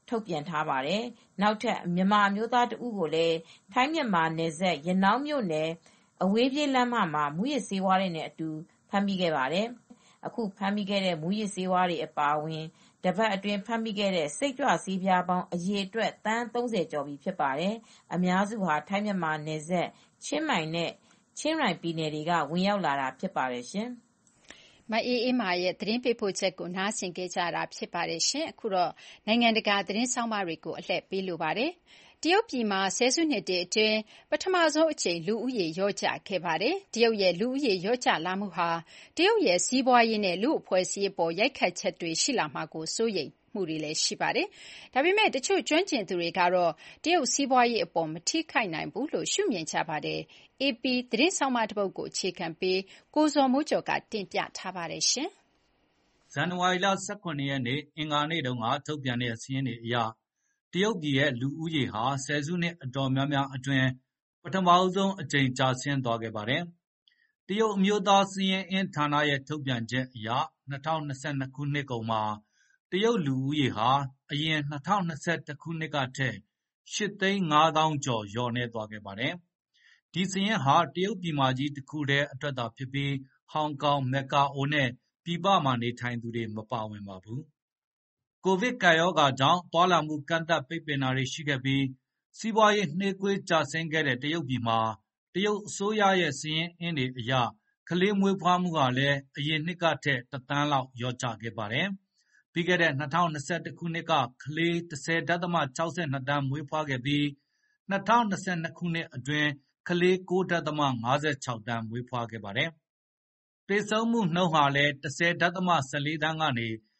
ထုတ်ပြန်ထားပါတယ်။ နောက်ထပ်မြန်မာအမျိုးသားတဦးကိုလည်းထိုင်းမြန်မာနယ်စပ်ရနောင်းမြို့နယ်အဝေးပြေးလမ်းမမှာမူးယစ်ဆေးဝါးတွေနဲ့အတူဖမ်းမိခဲ့ပါတယ်။ အခုဖမ်းမိခဲ့တဲ့မူးယစ်ဆေးဝါးတွေအပါအဝင်တပတ်အတွင်းဖမ်းမိခဲ့တဲ့စိတ်ကြွဆေးပြားပေါင်းအရေအတွက်သန်း 30 ကျော်ပြီဖြစ်ပါတယ်။ အများစုဟာထိုင်းမြန်မာနယ်စပ်ချင်းမိုင်နဲ့ချင်းရိုင်ပြည်နယ်တွေကဝင်ရောက်လာတာဖြစ်ပါတယ်ရှင်။မအေးအေးမာရဲ့သတင်းပေးပို့ချက်ကိုနားဆင်ကြရတာဖြစ်ပါတယ်ရှင်။အခုတော့နိုင်ငံတကာသတင်းဆောင်းပါးတွေကိုအလှည့်ပေးလိုပါတယ်။တရုတ်ပြည်မှာဆယ်စုနှစ်တွေအတွင်းပထမဆုံးအကြိမ်လူဦးရေလျော့ကျခဲ့ပါတယ်။တရုတ်ရဲ့လူဦးရေလျော့ကျလာမှုဟာတရုတ်ရဲ့စီးပွားရေးနဲ့လူ့အဖွဲ့အစည်းအပေါ်ရိုက်ခတ်ချက်တွေရှိလာမှာကိုစိုးရိမ်မှုတွေလည်းရှိပါတယ်။ဒါပေမဲ့တချို့ကျွမ်းကျင်သူတွေကတော့တရုတ်စီးပွားရေးအပေါ်မထိခိုက်နိုင်ဘူးလို့ရှုမြင်ကြပါတယ်။ AP သတင်းဆောင်းပါးတစ်ပုဒ်ကိုအခြေခံပြီးကိုဇော်မိုးကျော်ကတင်ပြထားပါတယ်ရှင်။ဇန်နဝါရီလ 17 ရက်နေ့အင်္ဂါနေ့တုန်းကထုတ်ပြန်တဲ့စာရင်းတွေအရတရုတ်ပြည်ရဲ့လူဦးရေဟာဆယ်စုနှစ်အတော်များများအတွင်းပထမဆုံးအကြိမ်ကျဆင်းသွားခဲ့ပါတယ်။တရုတ်အမျိုးသားစာရင်းအင်းဌာနရဲ့ထုတ်ပြန်ချက်အရ2022ခုနှစ်ကုန်မှာတရုတ်လူဦးရေဟာအရင်2021ခုနှစ်ကထက်8,500,000 ကျော်လျော့နည်းသွားခဲ့ပါတယ်။ဒီစာရင်းဟာတရုတ်ပြည်မကြီးတစ်ခုတည်းအတွက်သာဖြစ်ပြီးဟောင်ကောင်၊မက္ကာအိုနဲ့ပြည်ပမှာနေထိုင်သူတွေမပါဝင်ပါဘူး။ကိုဗစ်ကပ်ရောဂါကြောင့်သွားလာမှုကန့်သတ်ပိတ်ပင်တာတွေရှိခဲ့ပြီးစီးပွားရေးနှေးကွေးကျဆင်းခဲ့တဲ့တရုတ်ပြည်မှာတရုတ်အစိုးရရဲ့စာရင်းအင်းတွေအရကလေးမွေးဖွားမှုကလည်းအရင်နှစ်ကထက်1 သန်းလောက်လျော့ကျခဲ့ပါတယ်။ပြီးခဲ့တဲ့2021ခုနှစ်ကကလေး 10.62 သန်းမွေးဖွားခဲ့ပြီး2022ခုနှစ်အတွင်းကလေး 9.56 သန်းမွေးဖွားခဲ့ပါတယ်။သေဆုံးမှုနှုန်းဟာလည်း 10.14 သန်းကနေ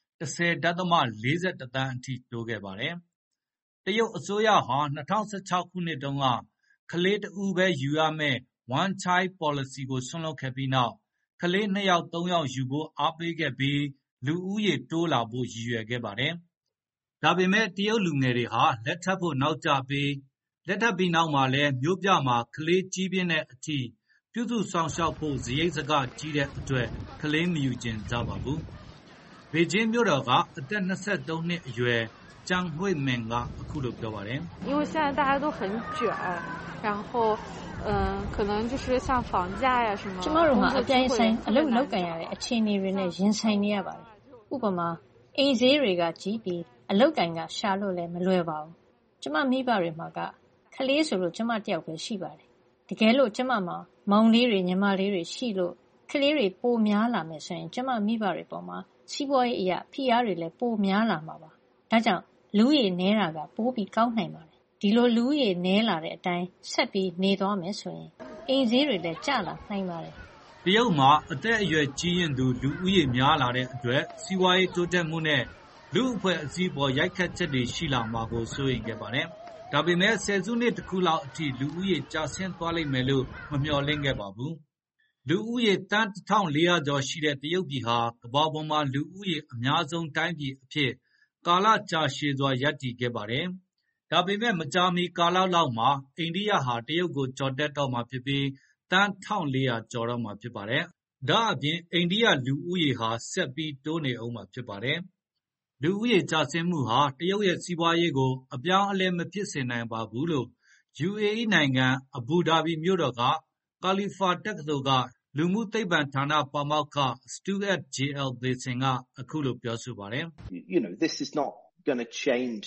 10.41 သန်းအထိတိုးခဲ့ပါတယ်။တရုတ်အစိုးရဟာ2016ခုနှစ်တုန်းကကလေးတစ်ဦးပဲယူရမယ့် One Child Policy ကိုစွန့်လွှတ်ခဲ့ပြီးနောက်ကလေး2 ယောက်3 ယောက်ယူဖို့အားပေးခဲ့ပြီးလူဦးရေတိုးလာဖို့ရည်ရွယ်ခဲ့ပါတယ်။ဒါပေမဲ့တရုတ်လူငယ်တွေဟာလက်ထပ်ဖို့နောက်ကျပြီးလက်ထပ်ပြီးနောက်မှာလည်းမြို့ပြမှာကလေးကြီးပြင်းတဲ့အထိပြုစုဆောင်ရှောက်ဖို့စရိတ်စကကြီးတဲ့အတွက်ကလေးမယူချင်ကြပါဘူး။ဘေကျင်းမြို့တော်ကအသက်23နှစ်အရွယ်江惠敏ကအခုလိုပြောပါတယ်因为现在大家都很卷然后可能就是像房价呀什么ကျမတို့မှာအပြိုင်ဆိုင်အလုပ်လုပ်ကန်ရတဲ့အခြေအနေတွေနဲ့ရင်ဆိုင်နေရပါတယ်။ဥပမာအိမ်ဈေးတွေကကြီးပြီးအလုပ်ကန်ကရှာလို့လည်းမလွယ်ပါဘူး။ကျမမိဘတွေမှာကကလေးဆိုလို့ကျမတယောက်ပဲရှိပါတယ်။တကယ်လို့ကျမမှာမောင်လေးတွေညီမလေးတွေရှိလို့ကလေးတွေပိုများလာမယ်ဆိုရင်ကျမမိဘတွေပေါ်မှာစီးပွားရေးအရာဖိအားတွေလည်းပိုများလာမှာပါ။ဒါကြောင့်လူရည်နဲတာကပိုပြီးကောင်းနိုင်ပါတယ်။ဒီလိုလူရည်နဲလာတဲ့အတိုင်းဆက်ပြီးနေသွားမယ်ဆိုရင်အိမ်ဈေးတွေလည်းကျလာနိုင်ပါတယ်။တရုတ်မှာအသက်အရွယ်ကြီးရင်သူလူဦးရေများလာတဲ့အတွက်စီးပွားရေးတိုးတက်မှုနဲ့လူအဖွဲ့အစည်းပေါ်ရိုက်ခတ်ချက်တွေရှိလာမှာကိုစိုးရိမ်ခဲ့ပါတယ်။ဒါပေမဲ့ဆယ်စုနှစ်တစ်ခုလောက်အထိလူဦးရေကျဆင်းသွားလိမ့်မယ်လို့မမျှော်လင့်ခဲ့ပါဘူး။လူဦးရေသန်း1400ကျော်ရှိတဲ့တရုတ်ပြည်ဟာကမ္ဘာပေါ်မှာလူဦးရေအများဆုံးတိုင်းပြည်အဖြစ်ကာလကြာရှည်စွာရပ်တည်ခဲ့ပါတယ်။ဒါပေမဲ့မကြာမီကာလလောက်မှာအိန္ဒိယဟာတရုတ်ကိုကျော်တက်တော့မှာဖြစ်ပြီးသန်း1400ကျော်တော့မှာဖြစ်ပါတယ်။ဒါအပြင်အိန္ဒိယလူဦးရေဟာဆက်ပြီးတိုးနေအောင်မှာဖြစ်ပါတယ်။လူဦးရေကျဆင်းမှုဟာတရုတ်ရဲ့စီးပွားရေးကိုအပြောင်းအလဲမဖြစ်စေနိုင်ပါဘူးလို့ UAE နိုင်ငံအဘူဒါဘီမြို့တော်ကကာလီဖာတက္ကသိုလ်ကလူမှုသိပ္ပံဌာနပါမောက္ခ Stuart J.L. Basin ကအခုလိုပြောဆိုပါတယ်။ This is not going to change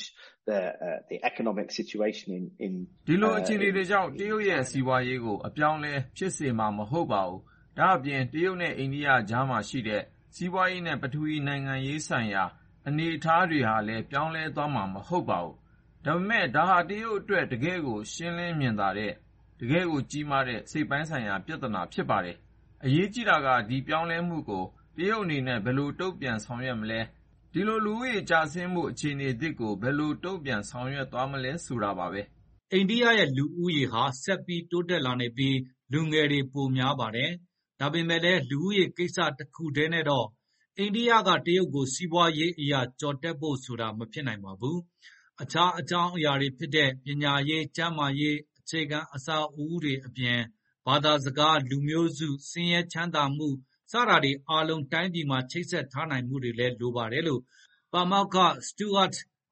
the economic situation in ဒီလိုအခြေအနေတွေကြောင့်တရုတ်ရဲ့စီးပွားရေးကိုအပြောင်းလဲဖြစ်စေမှာမဟုတ်ပါဘူး။ဒါအပြင်တရုတ်နဲ့အိန္ဒိယကြားမှာရှိတဲ့စီးပွားရေးနဲ့ပထဝီနိုင်ငံရေးဆိုင်ရာအနေအထားတွေဟာလည်းပြောင်းလဲသွားမှာမဟုတ်ပါဘူး။ဒါပေမဲ့ဒါဟာတရုတ်အတွက်တကယ့်ကိုရှင်းလင်းမြင်သာတဲ့တကယ့်ကိုကြီးမားတဲ့စိတ်ပိုင်းဆိုင်ရာပြဿနာဖြစ်ပါတယ်။အရေးကြီးတာကဒီပြောင်းလဲမှုကိုတရုတ်အနေနဲ့ဘယ်လိုတုံ့ပြန်ဆောင်ရွက်မလဲဒီလိုလူဦးရေကျဆင်းမှုအခြေအနေသစ်ကိုဘယ်လိုတုံ့ပြန်ဆောင်ရွက်သွားမလဲဆိုတာပါပဲ။အိန္ဒိယရဲ့လူဦးရေဟာဆက်ပြီးတိုးတက်လာနေပြီးလူငယ်တွေပိုများပါတယ်။ဒါပေမဲ့လည်းလူဦးရေကိစ္စတစ်ခုတည်းနဲ့တော့အိန္ဒိယကတရုတ်ကိုစီးပွားရေးအရာကျော်တက်ဖို့ဆိုတာမဖြစ်နိုင်ပါဘူး။အခြားအကြောင်းအရာတွေဖြစ်တဲ့ပညာရေး၊ကျန်းမာရေးအခြေခံအဆောက်အဦတွေအပြင်ဘာသာစကားလူမျိုးစုဆင်းရဲချမ်းသာမှုစတာတွေအားလုံးတိုင်းပြည်မှာချိတ်ဆက်ထားနိုင်မှုတွေလည်းလိုပါတယ်လို့ပါမောက္ခ Stuart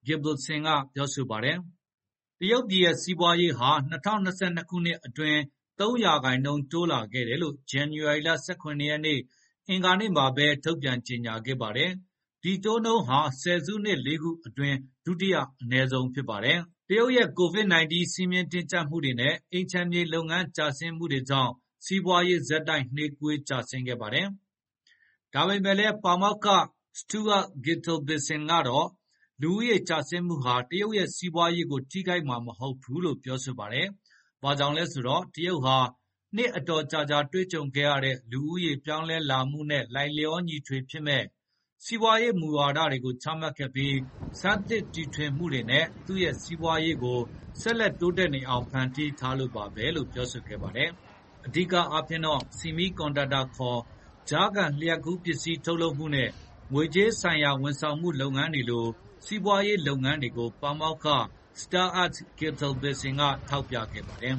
Gibbelson ကပြောဆိုပါတယ်။တရုတ်ပြည်ရဲ့စီးပွားရေးဟာ2022ခုနှစ်အတွင်း3% တိုးလာခဲ့တယ်လို့ ဇန်နဝါရီလ18ရက်နေ့အင်္ဂါနေ့မှာပဲထုတ်ပြန်ကြေညာခဲ့ပါတယ်။ဒီတိုးနှုန်းဟာဆယ်စုနှစ်4ခုအတွင်းဒုတိယအနည်းဆုံးဖြစ်ပါတယ်။တရုတ်ရဲ့ COVID-19 စည်းမျဉ်းတင်းကျပ်မှုတွေနဲ့အိမ်ခြံမြေလုပ်ငန်းကျဆင်းမှုတွေကြောင့်စီးပွားရေးဆက်တိုက်နှေးကွေးကျဆင်းခဲ့ပါတယ်။ဒါပေမဲ့လည်းပါမောက္ခ Stuart Gitelson ကတော့လူဦးရေကျဆင်းမှုဟာတရုတ်ရဲ့စီးပွားရေးကိုထိခိုက်မှာမဟုတ်ဘူးလို့ပြောဆိုပါတယ်။ဘာကြောင့်လဲဆိုတော့တရုတ်ဟာနှစ်အတော်ကြာကြာတွေ့ကြုံခဲ့ရတဲ့လူဦးရေပြောင်းလဲလာမှုနဲ့လိုက်လျောညီထွေဖြစ်မဲ့စီးပွားရေးမူဝါဒတွေကိုချမှတ်ခဲ့ပြီးစမ်းသစ်တီထွင်မှုတွေနဲ့သူ့ရဲ့စီးပွားရေးကိုဆက်လက်တိုးတက်နေအောင်ဖန်တီးထားလို့ပါပဲလို့ပြောဆိုခဲ့ပါတယ်။အဓိကအားဖြင့်တော့ Semiconductor ခေါ်ကြားခံလျှပ်ကူးပစ္စည်းထုတ်လုပ်မှုနဲ့ငွေကြေးဆိုင်ရာဝန်ဆောင်မှုလုပ်ငန်းတွေလိုစီးပွားရေးလုပ်ငန်းတွေကိုပါမောက္ခ Stuart Gitelson ကထောက်ပြခဲ့ပါတယ်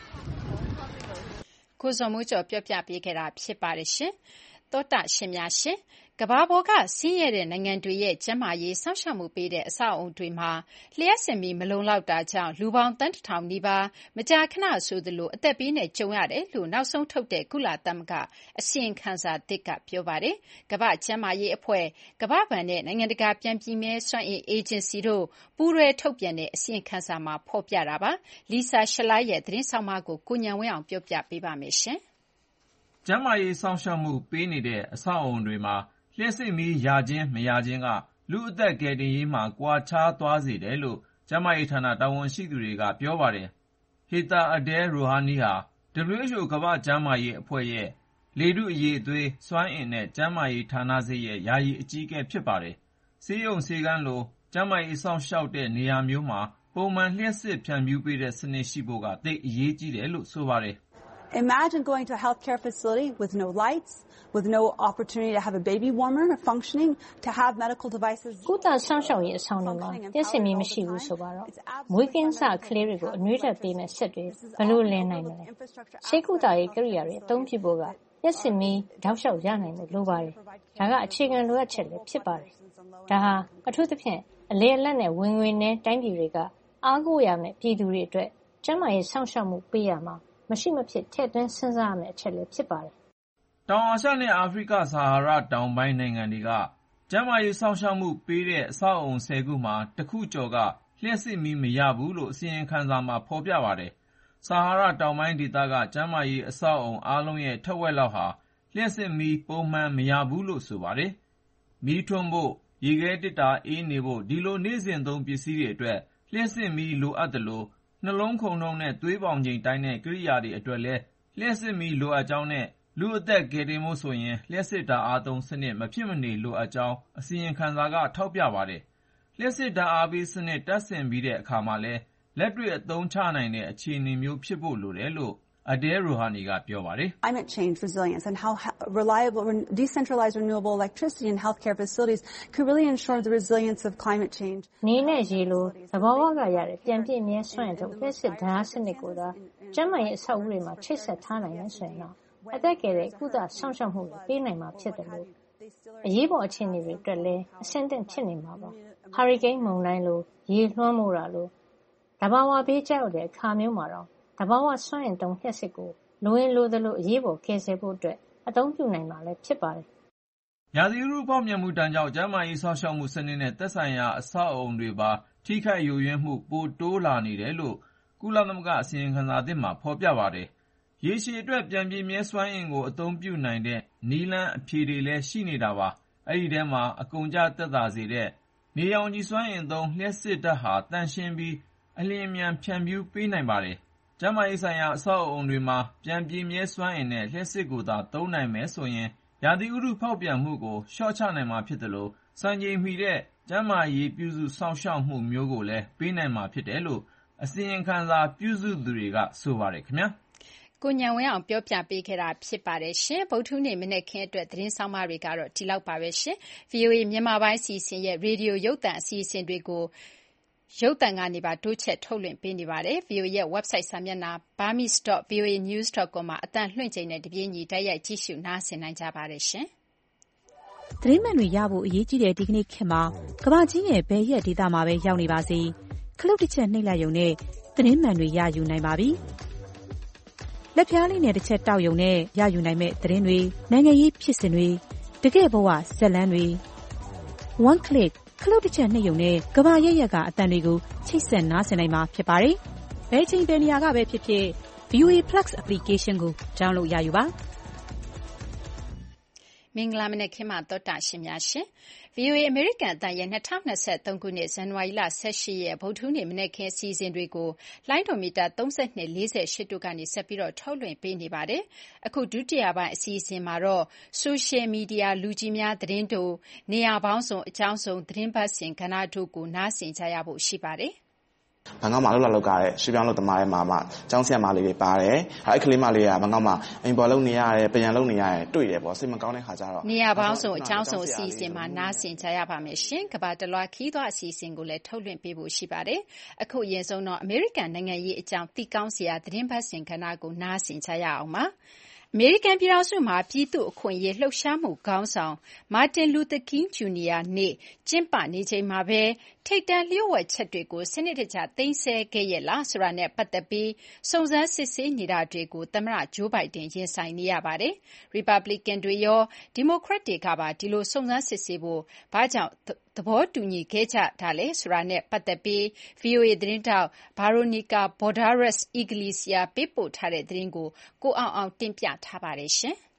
။ကိုဇော်မိုးကျော်ပြောပြပေးခဲ့တာဖြစ်ပါတယ်ရှင်။သောတာရှင်များရှင်ကမ္ဘာပေါ်ကဆင်းရဲတဲ့နိုင်ငံတွေရဲ့ကျန်းမာရေးစောင့်ရှောက်မှုပေးတဲ့အဆောက်အုံတွေမှာလျှပ်စစ်မီးမလုံလောက်တာကြောင့်လူပေါင်းသန်း1,000နီးပါးမကြာခဏဆိုသလိုအသက်ဘေးနဲ့ကြုံရတယ်လို့နောက်ဆုံးထုတ်တဲ့ကုလသမဂ္ဂအစီရင်ခံစာသစ်ကပြောပါတယ်။ကမ္ဘာ့ကျန်းမာရေးအဖွဲ့၊ကမ္ဘာ့ဘဏ်နဲ့နိုင်ငံတကာပြန်ပြည့်မြဲစွမ်းအင်အေဂျင်စီတို့ပူးတွဲထုတ်ပြန်တဲ့အစီရင်ခံစာမှာဖော်ပြတာပါ။ Lisa Schlein ရဲ့သတင်းဆောင်းပါးကိုကိုဉာဏ်ဝင်းအောင်ပြောပြပေးပါမယ်ရှင်။ကျန်းမာရေးစောင့်ရှောက်မှုပေးနေတဲ့အဆောက်အုံတွေမှာလျှပ်စစ်မီးရခြင်းမရခြင်းကလူ့အသက်ကယ်တင်ရေးမှာကွာခြားသွားစေတယ်လို့ကျန်းမာရေးဌာနတာဝန်ရှိသူတွေကပြောပါတယ်။ Heather Adair Rouhani ဟာ WHO ကမ္ဘာ့ကျန်းမာရေးအဖွဲ့ရဲ့လေထုအရည်အသွေး၊စွမ်းအင်နဲ့ကျန်းမာရေးဌာနစိတ်ရဲ့ယာယီအကြီးအကဲဖြစ်ပါတယ်။ဆေးရုံဆေးခန်းလိုကျန်းမာရေးစောင့်ရှောက်တဲ့နေရာမျိုးမှာပုံမှန်လျှပ်စစ်ဖြန့်ဖြူးပေးတဲ့စနစ်ရှိဖို့ကသိပ်အရေးကြီးတယ်လို့ဆိုပါတယ်။ Imagine going to a healthcare facility with no lights, with no opportunity to have a baby warmer functioning, to have medical devices. ကုသဆောင်ရှောက်ရေးအဆောင်တွေမှာလျှပ်စစ်မီးမရှိဘူးဆိုပါတော့မွေးကင်းစကလေးတွေကိုအနွေးထပ်ပေးမဲ့ဆက်တွေဘယ်လိုလင်းနိုင်မလဲ။ဆေးကုသရေးကိရိယာတွေအသုံးပြုဖို့ကလျှပ်စစ်မီးတောက်လျှောက်ရနိုင်လို့လိုပါတယ်။ဒါကအခြေခံလိုအပ်ချက်လည်းဖြစ်ပါတယ်။ဒါဟာအထူးသဖြင့်အလေအလတ်နဲ့ဝင်ငွေနည်းတိုင်းပြည်တွေကအားကိုးရမယ့်ပြည်သူတွေအတွက်ကျန်းမာရေးစောင့်ရှောက်မှုပေးရမှာမရှိမဖြစ်ထည့်သွင်းစဉ်းစားရမယ့်အချက်လည်းဖြစ်ပါတယ်။တောင်အာရှနဲ့အာဖရိကဆာဟာရတောင်ပိုင်းနိုင်ငံတွေကကျန်းမာရေးစောင့်ရှောက်မှုပေးတဲ့အဆောက်အုံ10ခုမှာတစ်ခုကျော်ကလျှပ်စစ်မီးမရဘူးလို့အစီရင်ခံစာမှာဖော်ပြပါတယ်။ဆာဟာရတောင်ပိုင်းဒေသကကျန်းမာရေးအဆောက်အုံအားလုံးရဲ့ထက်ဝက်လောက်ဟာလျှပ်စစ်မီးပုံမှန်မရဘူးလို့ဆိုပါတယ်။မီးထွန်းဖို့၊ရေခဲသေတ္တာအေးနေဖို့ဒီလိုနေ့စဉ်သုံးပစ္စည်းတွေအတွက်လျှပ်စစ်မီးလိုအပ်သလိုနှလုံးခုန်နှုန်းနဲ့သွေးပေါင်ချိန်တိုင်းတဲ့ကိရိယာတွေအတွက်လည်းလျှပ်စစ်မီးလိုအပ်ကြောင်းနဲ့လူ့အသက်ကယ်တင်ဖို့ဆိုရင်လျှပ်စစ်ဓာတ်အားသုံးစနစ်မဖြစ်မနေလိုအပ်ကြောင်းအစီရင်ခံစာကထောက်ပြပါတယ်။လျှပ်စစ်ဓာတ်အားပေးစနစ်တပ်ဆင်ပြီးတဲ့အခါမှာလည်းလက်တွေ့အသုံးချနိုင်တဲ့အခြေအနေမျိုးဖြစ်ဖို့လိုတယ်လို့Adair Rouhani ကပြောပါတယ်။ Climate change resilience and how reliable decentralized renewable electricity in healthcare facilities could really ensure the resilience of climate change. နေနဲ့ရေလိုသဘာဝကရတဲ့ပြန်ပြည့်မြဲစွမ်းအင်ထုတ်လျှပ်စစ်ဓာတ်အားစနစ်ကိုသာကျန်းမာရေးအဆောက်အဦတွေမှာချိတ်ဆက်ထားနိုင်မယ်ဆိုရင်တော့အသက်ကယ်တဲ့ကုသဆောင်ရှောက်မှုတွေပေးနိုင်မှာဖြစ်တယ်လို့အရေးပေါ်အခြေအနေတွေအတွက်လည်းအဆင်သင့်ဖြစ်နေမှာပါ။ဟာရီကိန်းမုန်တိုင်းလိုရေလွှမ်းမိုးတာလိုသဘာဝဘေးကျရောက်တဲ့အခါမျိုးမှာတော့သဘာဝစွမ်းအင်သုံးလျှပ်စစ်ကိုလိုရင်လိုသလိုအရေးပေါ်ကယ်ဆယ်ဖို့အတွက်အသုံးပြုနိုင်မှာလည်းဖြစ်ပါတယ်။ရာသီဥတုဖောက်ပြန်မှုတန်းကြောင့်ကျန်းမာရေးစောင့်ရှောက်မှုစနစ်နဲ့သက်ဆိုင်ရာအဆောက်အအုံတွေပါထိခိုက်ယိုယွင်းမှုပိုတိုးလာနေတယ်လို့ကုလသမဂ္ဂအစီရင်ခံစာသစ်မှာဖော်ပြပါတယ်။ရေရှည်အတွက်ပြန်ပြည့်မြဲစွမ်းအင်ကိုအသုံးပြုနိုင်တဲ့နည်းလမ်းအဖြေတွေလည်းရှိနေတာပါ။အဲဒီထဲမှာအကုန်ကျသက်သာစေတဲ့နေရောင်ခြည်စွမ်းအင်သုံးလျှပ်စစ်ဓာတ်ဟာသန့်ရှင်းပြီးအလျင်အမြန်ဖြန့်ဖြူးပေးနိုင်ပါတယ်။ကျန်းမာရေးဆိုင်ရာအဆောက်အအုံတွေမှာပြန်ပြည့်မြဲစွမ်းအင်နဲ့လျှပ်စစ်ကိုသာသုံးနိုင်မယ်ဆိုရင်ရာသီဥတုဖောက်ပြန်မှုကိုလျှော့ချနိုင်မှာဖြစ်သလိုစံချိန်မီတဲ့ကျန်းမာရေးပြုစုစောင့်ရှောက်မှုမျိုးကိုလည်းပေးနိုင်မှာဖြစ်တယ်လို့အစီရင်ခံစာပြုစုသူတွေကဆိုပါတယ်ခင်ဗျာ။ကိုဉာဏ်ဝင်းအောင်ပြောပြပေးခဲ့တာဖြစ်ပါတယ်ရှင်။ဗုဒ္ဓဟူးနေ့မနက်ခင်းအတွက်သတင်းဆောင်းပါးတွေကတော့ဒီလောက်ပါပဲရှင်။ VOA မြန်မာပိုင်းအစီအစဉ်ရဲ့ရေဒီယိုရုပ်သံအစီအစဉ်တွေကိုရုပ်သံကနေပါတိုးချဲ့ထုတ်လွှင့်ပေးနေပါတယ်။ VOA ရဲ့ website စာမျက်နှာ burmese.voanews.com မှာအသံလွှင့်ချိန်နဲ့တပြေးညီတိုက်ရိုက်ကြည့်ရှုနားဆင်နိုင်ကြပါတယ်ရှင်။သတင်းမှန်တွေရဖို့အရေးကြီးတဲ့ဒီကနေ့ခေတ်မှာကမ္ဘာကြီးရဲ့ဘယ်ရက်ဒေသမှာပဲရောက်နေပါစေခလုတ်တစ်ချက်နှိပ်လိုက်ရုံနဲ့သတင်းမှန်တွေရယူနိုင်ပါပြီ။လက်ဖျားလေးနဲ့တစ်ချက်တောက်ရုံနဲ့ရယူနိုင်မဲ့သတင်းတွေနိုင်ငံရေးဖြစ်စဉ်တွေတကယ့်ဘဝဇာတ်လမ်းတွေ one click ခလုတ်တစ်ချက်နှိပ်ရုံနဲ့ကမ္ဘာရဲ့ရက်ကအသံတွေကိုချိတ်ဆက်နားဆင်နိုင်မှာဖြစ်ပါတယ်။ဘယ်ချိန်ဘယ်နေရာကပဲဖြစ်ဖြစ် VOA Plus application ကို download ရယူပါ။မင်္ဂလာမနက်ခင်းမှာသောတာရှင်များရှင် VOA အမေရိကန်အသံရဲ့2023ခုနှစ်ဇန်နဝါရီလ18ရက်ဗုဒ္ဓဟူးနေ့မနက်ခင်းအစီအစဉ်တွေကိုလိုင်းဒိုမီတာ32 48တို့ကနေဆက်ပြီးတော့ထုတ်လွှင့်ပေးနေပါတယ်။အခုဒုတိယပိုင်းအစီအစဉ်မှာတော့ social media လူကြီးများသတင်းတို့နေရာပေါင်းစုံအကြောင်းစုံသတင်းပတ်စဉ်ကဏ္ဍတို့ကိုနားဆင်ကြရဖို့ရှိပါတယ်။ဘန်ကောက်မှာလောက်ကြတဲ့ရွှေပြောင်းလုပ်သမားတွေမှာကျောင်းဆရာမလေးတွေပါတယ်။အဲ့ကလေးမလေးကဘန်ကောက်မှာအိမ်ပေါ်လုပ်နေရတယ်၊ပြန်လုပ်နေရတယ်တွေ့တယ်ပေါ့စိတ်မကောင်းတဲ့ခါကျတော့နေရာပေါင်းစုံအကြောင်းစုံအစီအစဉ်မှာနားဆင်ကြရပါမယ်ရှင်။ကမ္ဘာတလွှားခီးသွွားအစီအစဉ်ကိုလည်းထုတ်လွှင့်ပေးဖို့ရှိပါတယ်။အခုအရင်ဆုံးတော့အမေရိကန်နိုင်ငံရေးအကြောင်းသိကောင်းစရာသတင်းပတ်စဉ်ကဏ္ဍကိုနားဆင်ကြရအောင်ပါ။အမေရိကန်ပြည်ထောင်စုမှာပြည်သူ့အခွင့်အရေးလှုပ်ရှားမှုခေါင်းဆောင်မာတင်လူသာကင်းဂျူနီယာနေ့ကျင်းပနေချိန်မှာပဲထိပ်တန်းလျှို့ဝှက်ချက်တွေကိုစနစ်တကျသိမ်းဆည်းခဲ့ရဲ့လားဆိုတာနဲ့ပတ်သက်ပြီးစုံစမ်းစစ်ဆေးနေတာတွေကိုသမ္မတဂျိုးဘိုင်ဒန်ရင်ဆိုင်နေရပါတယ်။ ရီပတ်ဘလစ်ကန်တွေရောဒီမိုကရက်တွေကပါဒီလိုစုံစမ်းစစ်ဆေးဖို့ဘာကြောင့်သဘောတူညီခဲ့ကြတာလဲဆိုတာနဲ့ပတ်သက်ပြီး VOA သတင်းထောက် Veronica Balderas Iglesias ပေးပို့ထားတဲ့သတင်းကိုကိုအောင်အောင်တင်ပြထားပါတယ်ရှင်။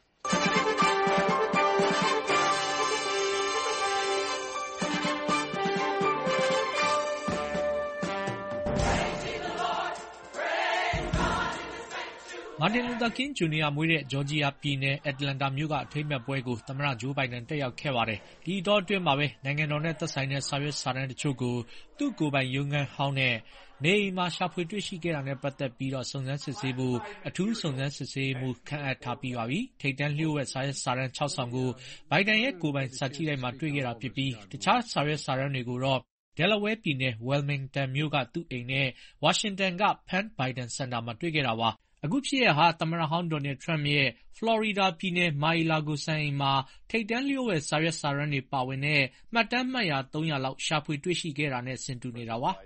မာတင်လူသာကင်းဂျူနီယာမွေးတဲ့ဂျော်ဂျီယာပြည်နယ်အတ္တလန္တာမြို့ကအထိမ်းအမှတ်ပွဲကိုသမ္မတဂျိုးဘိုင်ဒန်တက်ရောက်ခဲ့ပါတယ်။ဒီအတောအတွင်းမှာပဲနိုင်ငံတော်နဲ့သက်ဆိုင်တဲ့စာရွက်စာတမ်းတချို့ကိုသူ့ကိုယ်ပိုင်ရုံးခန်းဟောင်းနဲ့နေအိမ်မှာရှာဖွေတွေ့ရှိခဲ့တာနဲ့ပတ်သက်ပြီးစုံစမ်းစစ်ဆေးဖို့အထူးစုံစမ်းစစ်ဆေးမှုခန့်အပ်ထားပြီးပါပြီ။ထိပ်တန်းလျှို့ဝှက်စာရွက်စာတမ်း6ဆောင်ကိုဘိုင်ဒန်ရဲ့ကိုယ်ပိုင်စာကြည့်တိုက်မှာတွေ့ခဲ့တာဖြစ်ပြီးတခြားစာရွက်စာတမ်းတွေကိုတော့Delaware ပြည်နယ် Wilmington မြို့ကသူ့အိမ်နဲ့ဝါရှင်တန်က Penn Biden Center မှာတွေ့ခဲ့တာပါ။အခုဖြစ်ရပ်ဟာသမ္မတဟောင်းဒေါ်နယ်ထရမ့်ရဲ့ဖလော်ရီဒါပြည်နယ်မာရီလာဂိုစံအိမ်မှာထိပ်တန်းလျှို့ဝှက်စာရွက်စာတမ်းတွေပါဝင်တဲ့မှတ်တမ်းမှတ်ရာ300လောက်ရှာဖွေတွေ့ရှိခဲ့တာနဲ့ဆင်တူနေတာပါ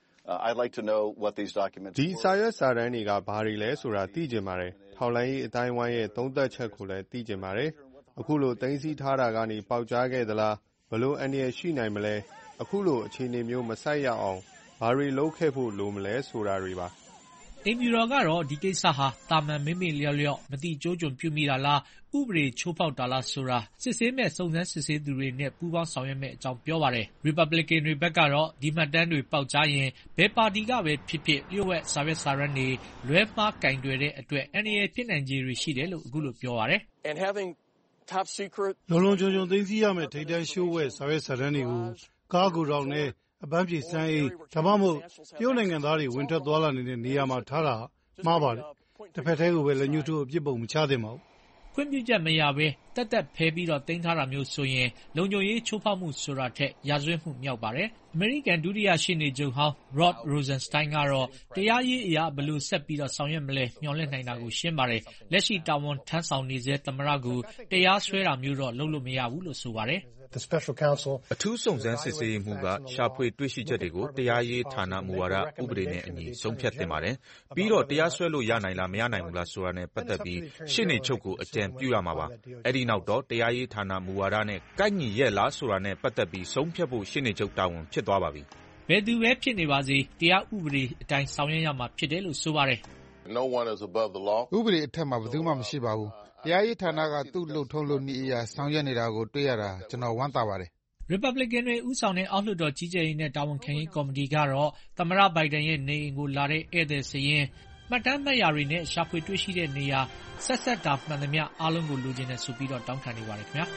ဒီစာရွက်စာတမ်းတွေကဘာတွေလဲဆိုတာသိချင်ပါတယ်။ထောက်လှမ်းရေးအတိုင်းအဝိုင်းရဲ့သုံးသပ်ချက်ကိုလည်းသိချင်ပါတယ်။အခုလိုသိမ်းဆည်းထားတာကနေပေါက်ကြားခဲ့သလား။ဘလို့အန္တရာယ်ရှိနိုင်မလဲ။အခုလိုအခြေအနေမျိုးမဆိုက်ရအောင်ဘာတွေလုပ်ခဲ့ဖို့လိုမလဲဆိုတာတွေပါ။အိမ်ဖြူတော်ကတော့ဒီကိစ္စဟာသာမန်မေ့မေ့လျော့လျော့မသိကျိုးကျွန်ပြုမိတာလားဥပဒေချိုးဖောက်တာလားဆိုတာစစ်ဆေးမဲ့စုံစမ်းစစ်ဆေးသူတွေနဲ့ပူးပေါင်းဆောင်ရွက်မယ့်အကြောင်းပြောပါတယ်။ Republican တွေဘက်ကတော့ဒီမှတ်တမ်းတွေပေါက်ကြားရင်ဘယ်ပါတီကပဲဖြစ်ဖြစ်လျှို့ဝှက်စာရွက်စာတမ်းတွေလွဲမှားကိုင်တွယ်တဲ့အတွက်အန္တရာယ်ဖြစ်နိုင်ခြေတွေရှိတယ်လို့အခုလိုပြောပါတယ်။လုံလုံခြုံခြုံသိမ်းဆည်းရမယ့်ထိပ်တန်းလျှို့ဝှက်စာရွက်စာတမ်းတွေကိုကားကိုယ်ထောင်နဲ့အပန်းဖြေစမ်းအိမ်ဒါမှမဟုတ်တရုတ်နိုင်ငံသားတွေဝင်ထွက်သွားလာနေတဲ့နေရာမှာထားတာမှားပါတယ်။တစ်ဖက်တည်းကိုပဲလက်ညှိုးထိုးအပြစ်ပုံမချသင့်ပါဘူး။ခွင့်ပြုချက်မရဘဲသက်ဖဲပြီးသိမ်းထားတာမျိုးဆိုရင်လုံခြုံရေးချိုးဖောက်မှုဆိုတာထက်ရာဇဝတ်မှုမြောက်ပါတယ်။အမေရိကန်ဒုတိယရှေ့နေချုပ်ဟောင်း Rod Rosenstein ကတော့တရားရေးအရဘယ်လိုဆက်ပြီးဆောင်ရွက်မလဲမျှော်လင့်နိုင်တာကိုရှင်းပါတယ်။လက်ရှိတာဝန်ထမ်းဆောင်နေဆဲသမ္မတကိုတရားစွဲတာမျိုးတော့လုပ်လို့မရဘူးလို့ဆိုပါတယ်။အထူးစုံစမ်းစစ်ဆေးရေးမှူးကရှာဖွေတွေ့ရှိချက်တွေကိုတရားရေးဌာနမူဝါဒဥပဒေနဲ့အညီဆုံးဖြတ်သင့်ပါတယ်။ပြီးတော့တရားစွဲလို့ရနိုင်လားမရနိုင်ဘူးလားဆိုတာနဲ့ပတ်သက်ပြီးရှေ့နေချုပ်ကိုအကြံပြုရမှာပါ။အဲဒီနောက်တော့တရားရေးဌာနမူဝါဒနဲ့ကိုက်ညီရဲ့လားဆိုတာနဲ့ပတ်သက်ပြီးဆုံးဖြတ်ဖို့ရှေ့နေချုပ်တာဝန်ဖြစ်သွားပါပြီ။ဘယ်သူပဲဖြစ်နေပါစေတရားဥပဒေအတိုင်းဆောင်ရွက်ရမှာဖြစ်တယ်လို့ဆိုပါတယ်ဥပဒေအထက်မှာဘယ်သူမှမရှိပါဘူး။တရားရေးဌာနကသူ့လုပ်ထုံးလုပ်နည်းအရဆောင်ရွက်နေတာကိုတွေ့ရတာကျွန်တော်ဝမ်းသာပါတယ်။ Republican တွေဦးဆောင်တဲ့အောက်လွှတ်တော်ကြီးကြပ်ရေးနဲ့တာဝန်ခံရေးကော်မတီကတော့သမ္မတဘိုင်ဒန်ရဲ့နေအိမ်ကိုလာတဲ့ဧည့်သည်စာရင်းမှတ်တမ်းမှတ်ရာတွေနဲ့ရှာဖွေတွေ့ရှိတဲ့နေရာဆက်တာမှန်သမျှအားလုံးကိုလိုချင်တယ်ဆိုပြီးတောင်းခံနေပါတယ်ခင်ဗျာ။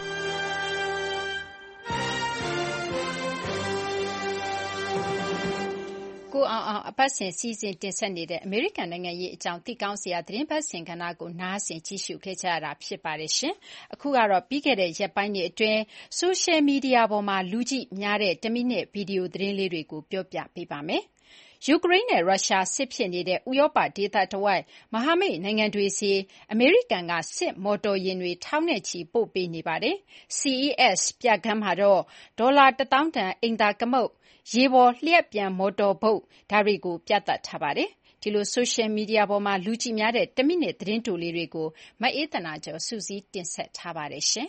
ကိုအောင်အောင်အပတ်စဉ်စီစဉ်တင်ဆက်နေတဲ့အမေရိကန်နိုင်ငံရေးအကြောင်းသိကောင်းစရာသတင်းပတ်စဉ်ကဏ္ဍကိုနားဆင်ကြည့်ရှုခဲ့ကြရတာဖြစ်ပါတယ်ရှင်။အခုကတော့ပြီးခဲ့တဲ့ရက်ပိုင်းတွေအတွင်းဆိုရှယ်မီဒီယာပေါ်မှာလူကြည့်များတဲ့1မိနစ်ဗီဒီယိုသတင်းလေးတွေကိုပြောပြပေးပါမယ်။ယူကရိန်းနဲ့ရုရှားစစ်ဖြစ်နေတဲ့ဥရောပဒေသတဝိုက်မဟာမိတ်နိုင်ငံတွေဆီအမေရိကန်ကစစ်မော်တော်ယာဉ်တွေထောင်နဲ့ချီပို့ပေးနေပါတယ်။ CES ပြခန်းမှာတော့ဒေါ်လာ 1,000 တန်အိမ်သာကမုတ်၊ရေပေါ်လျှပ်ပြန်မော်တော်ဘုတ်ဒါတွေကိုပြသထားပါတယ်။ဒီလိုဆိုရှယ်မီဒီယာပေါ်မှာလူကြည့်များတဲ့1မိနစ်သတင်းတိုလေးတွေကိုမအေးသန္တာကျော်စုစည်းတင်ဆက်ထားပါတယ်။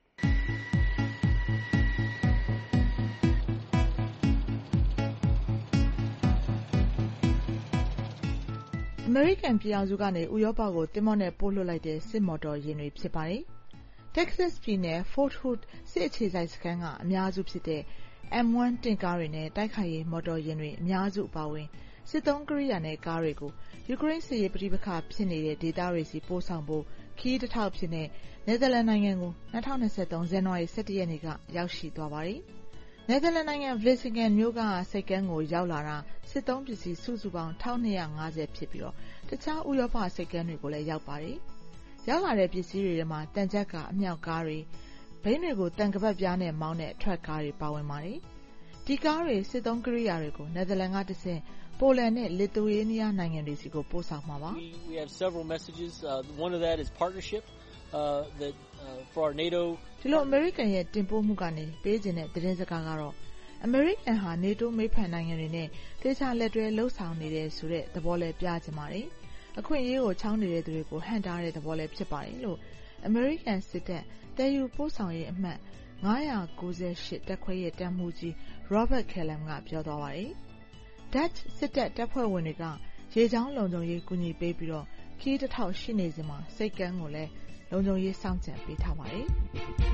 အမေရိကန်ပြည်ထောင်စုကနေဥရောပကိုသင်္ဘောနဲ့ပို့လွှတ်လိုက်တဲ့စစ်မော်တော်ယာဉ်တွေဖြစ်ပါတယ်။ Texas ပြည်နယ် Fort Hood စစ်အခြေစိုက်စခန်းကအများစုဖြစ်တဲ့ M1 တင့်ကားတွေနဲ့တိုက်ခိုက်ရေးမော်တော်ယာဉ်တွေအများစုအပါအဝင်စစ်သုံးကိရိယာနဲ့ကားတွေကိုယူကရိန်းစစ်ရေးပဋိပက္ခဖြစ်နေတဲ့ဒေသတွေစီပို့ဆောင်ဖို့ခရီးတစ်ထောက်ဖြစ်တဲ့နယ်သာလန်နိုင်ငံကို2023ဇန်နဝါရီ17ရက်နေ့ကရောက်ရှိသွားပါတယ်။နယ်သာလန်နိုင်ငံ Vlissingen မြို့ကစိတ်ကမ်းကိုရောက်လာတာစစ်သုံးပစ္စည်းစုစုပေါင်း1250ဖြစ်ပြီးတခြားဥရောပစိတ်ကမ်းတွေကိုလည်းရောက်ပါတယ်။ရောက်လာတဲ့ပစ္စည်းတွေထဲမှာတန်ကြပ်ကအမြောက်ကားတွေဘိန်းတွေကိုတန်ကပတ်ပြားနဲ့မောင်းတဲ့ထရက်ကားတွေပါဝင်ပါတယ်။ဒီကားတွေစစ်သုံးကိရိယာတွေကိုနယ်သာလန်ကတဆင့်ပိုလန်နဲ့လစ်သူယေးနီးယားနိုင်ငံတွေစီကိုပို့ဆောင်မှာပါ။ We have several messages. One of that is partnership that for our NATO ဒီလိုအမေရိကန်ရဲ့တင်ပို့မှုကနေပေးခြင်းတဲ့သတင်းစကားကတော့အမေရိကန်ဟာ NATO မိတ်ဖက်နိုင်ငံတွေနဲ့တေချာလက်တွဲလှုပ်ဆောင်နေတဲ့ဆိုတဲ့သဘောလည်းပြချင်ပါတယ်။အခွင့်အရေးကိုချောင်းနေတဲ့သူတွေကိုဟန့်တားတဲ့သဘောလည်းဖြစ်ပါတယ်လို့အမေရိကန်စစ်တပ်တည်ယူပို့ဆောင်ရေးအမှတ်998တပ်ခွဲရဲ့တပ်မှူးကြီး Robert Kellam ကပြောသွားပါတယ်။ Dutch စစ်တပ်တပ်ဖွဲ့ဝင်တွေကရေကြောင်းလုံခြုံရေးကူညီပေးပြီးခီးတစ်ထောက်ရှိနေစဉ်မှာစိတ်ကမ်းကိုလည်းလုံခြုံရေးစောင့်ကြံပေးထားပါတယ်။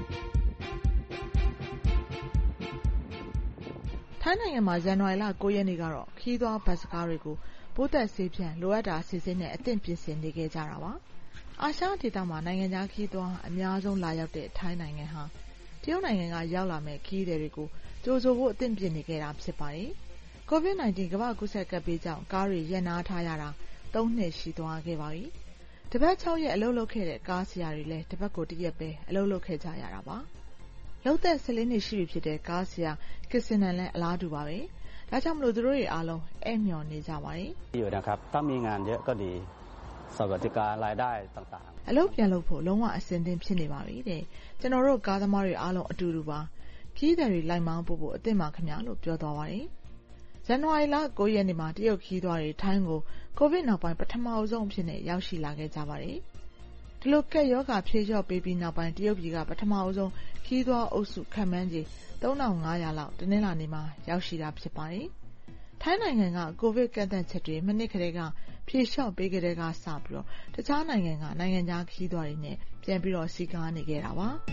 ထိုင်းနိုင်ငံမှာဇန်နဝါရီလ9ရက်နေ့ကတော့ခီးသွားဘတ်စကားတွေကိုပိုးသက်ဆေးဖြန့်လိုအပ်တာစီစဉ်နဲ့အသင့်ပြင်ဆင်နေခဲ့ကြတာပါ။အာရှဒေသမှာနိုင်ငံခြားခီးသွားအများဆုံးလာရောက်တဲ့ထိုင်းနိုင်ငံဟာတရုတ်နိုင်ငံကရောက်လာမဲ့ခီးသည်တွေကိုကြိုဆိုဖို့အသင့်ပြင်နေခဲ့တာဖြစ်ပါတယ်။ COVID-19 ကမ္ဘာ့ကူးစက်ကပ်ဘေးကြောင့်ကားတွေရပ်နားထားရတာ3နှစ်ရှိသွားခဲ့ပါပြီ။တပတ်6ရက်အလုပ်လုပ်ခဲ့တဲ့ကားဆရာတွေလည်းတပတ်ကို1ရက်ပဲအလုပ်လုပ်ခဲ့ကြရတာပါ။လုပ်သက်14နှစ်ရှိပြီဖြစ်တဲ့ကားဆရာကစ်စင်နန်လည်းအလားတူပါပဲ။ဒါကြောင့်မလို့သူတို့တွေအားလုံးအိမ်မျှော်နေကြပါတယ်။อยู่นะครับถ้ามีงานเยอะก็ดีสวัสดิการรายได้ต่างๆအလုပ်ပြန်လုပ်ဖို့လုံးဝအဆင်သင့်ဖြစ်နေပါပြီတဲ့။ကျွန်တော်တို့ကားသမားတွေအားလုံးအတူတူပါ။ခီးသည်တွေလိုက်မောင်းဖို့အသင့်ပါခင်ဗျာလို့ပြောသွားပါတယ်။ဇန်နဝါရီလ9ရက်နေ့မှာတရုတ်ခီးသွားတွေထိုင်းကိုကိုဗစ်နောက်ပိုင်းပထမဆုံးအဖြစ်နဲ့ရောက်ရှိလာခဲ့ကြပါတယ်။ဒီလိုကက်ရောဂါဖြေလျော့ပေးပြီးနောက်ပိုင်းတရုတ်ပြည်ကပထမဆုံးခီးသွားအုပ်စုခံမှန်းခြေ3500လောက်တနင်္လာနေ့မှာရောက်ရှိတာဖြစ်ပါတယ်။ထိုင်းနိုင်ငံကကိုဗစ်ကန့်သတ်ချက်တွေမနှစ်ကလေးကဖြေလျော့ပေးကြတဲ့ကစပြီးတခြားနိုင်ငံကနိုင်ငံခြားခီးသွားတွေနဲ့ပြန်ပြီးစီကားနေခဲ့တာပါ။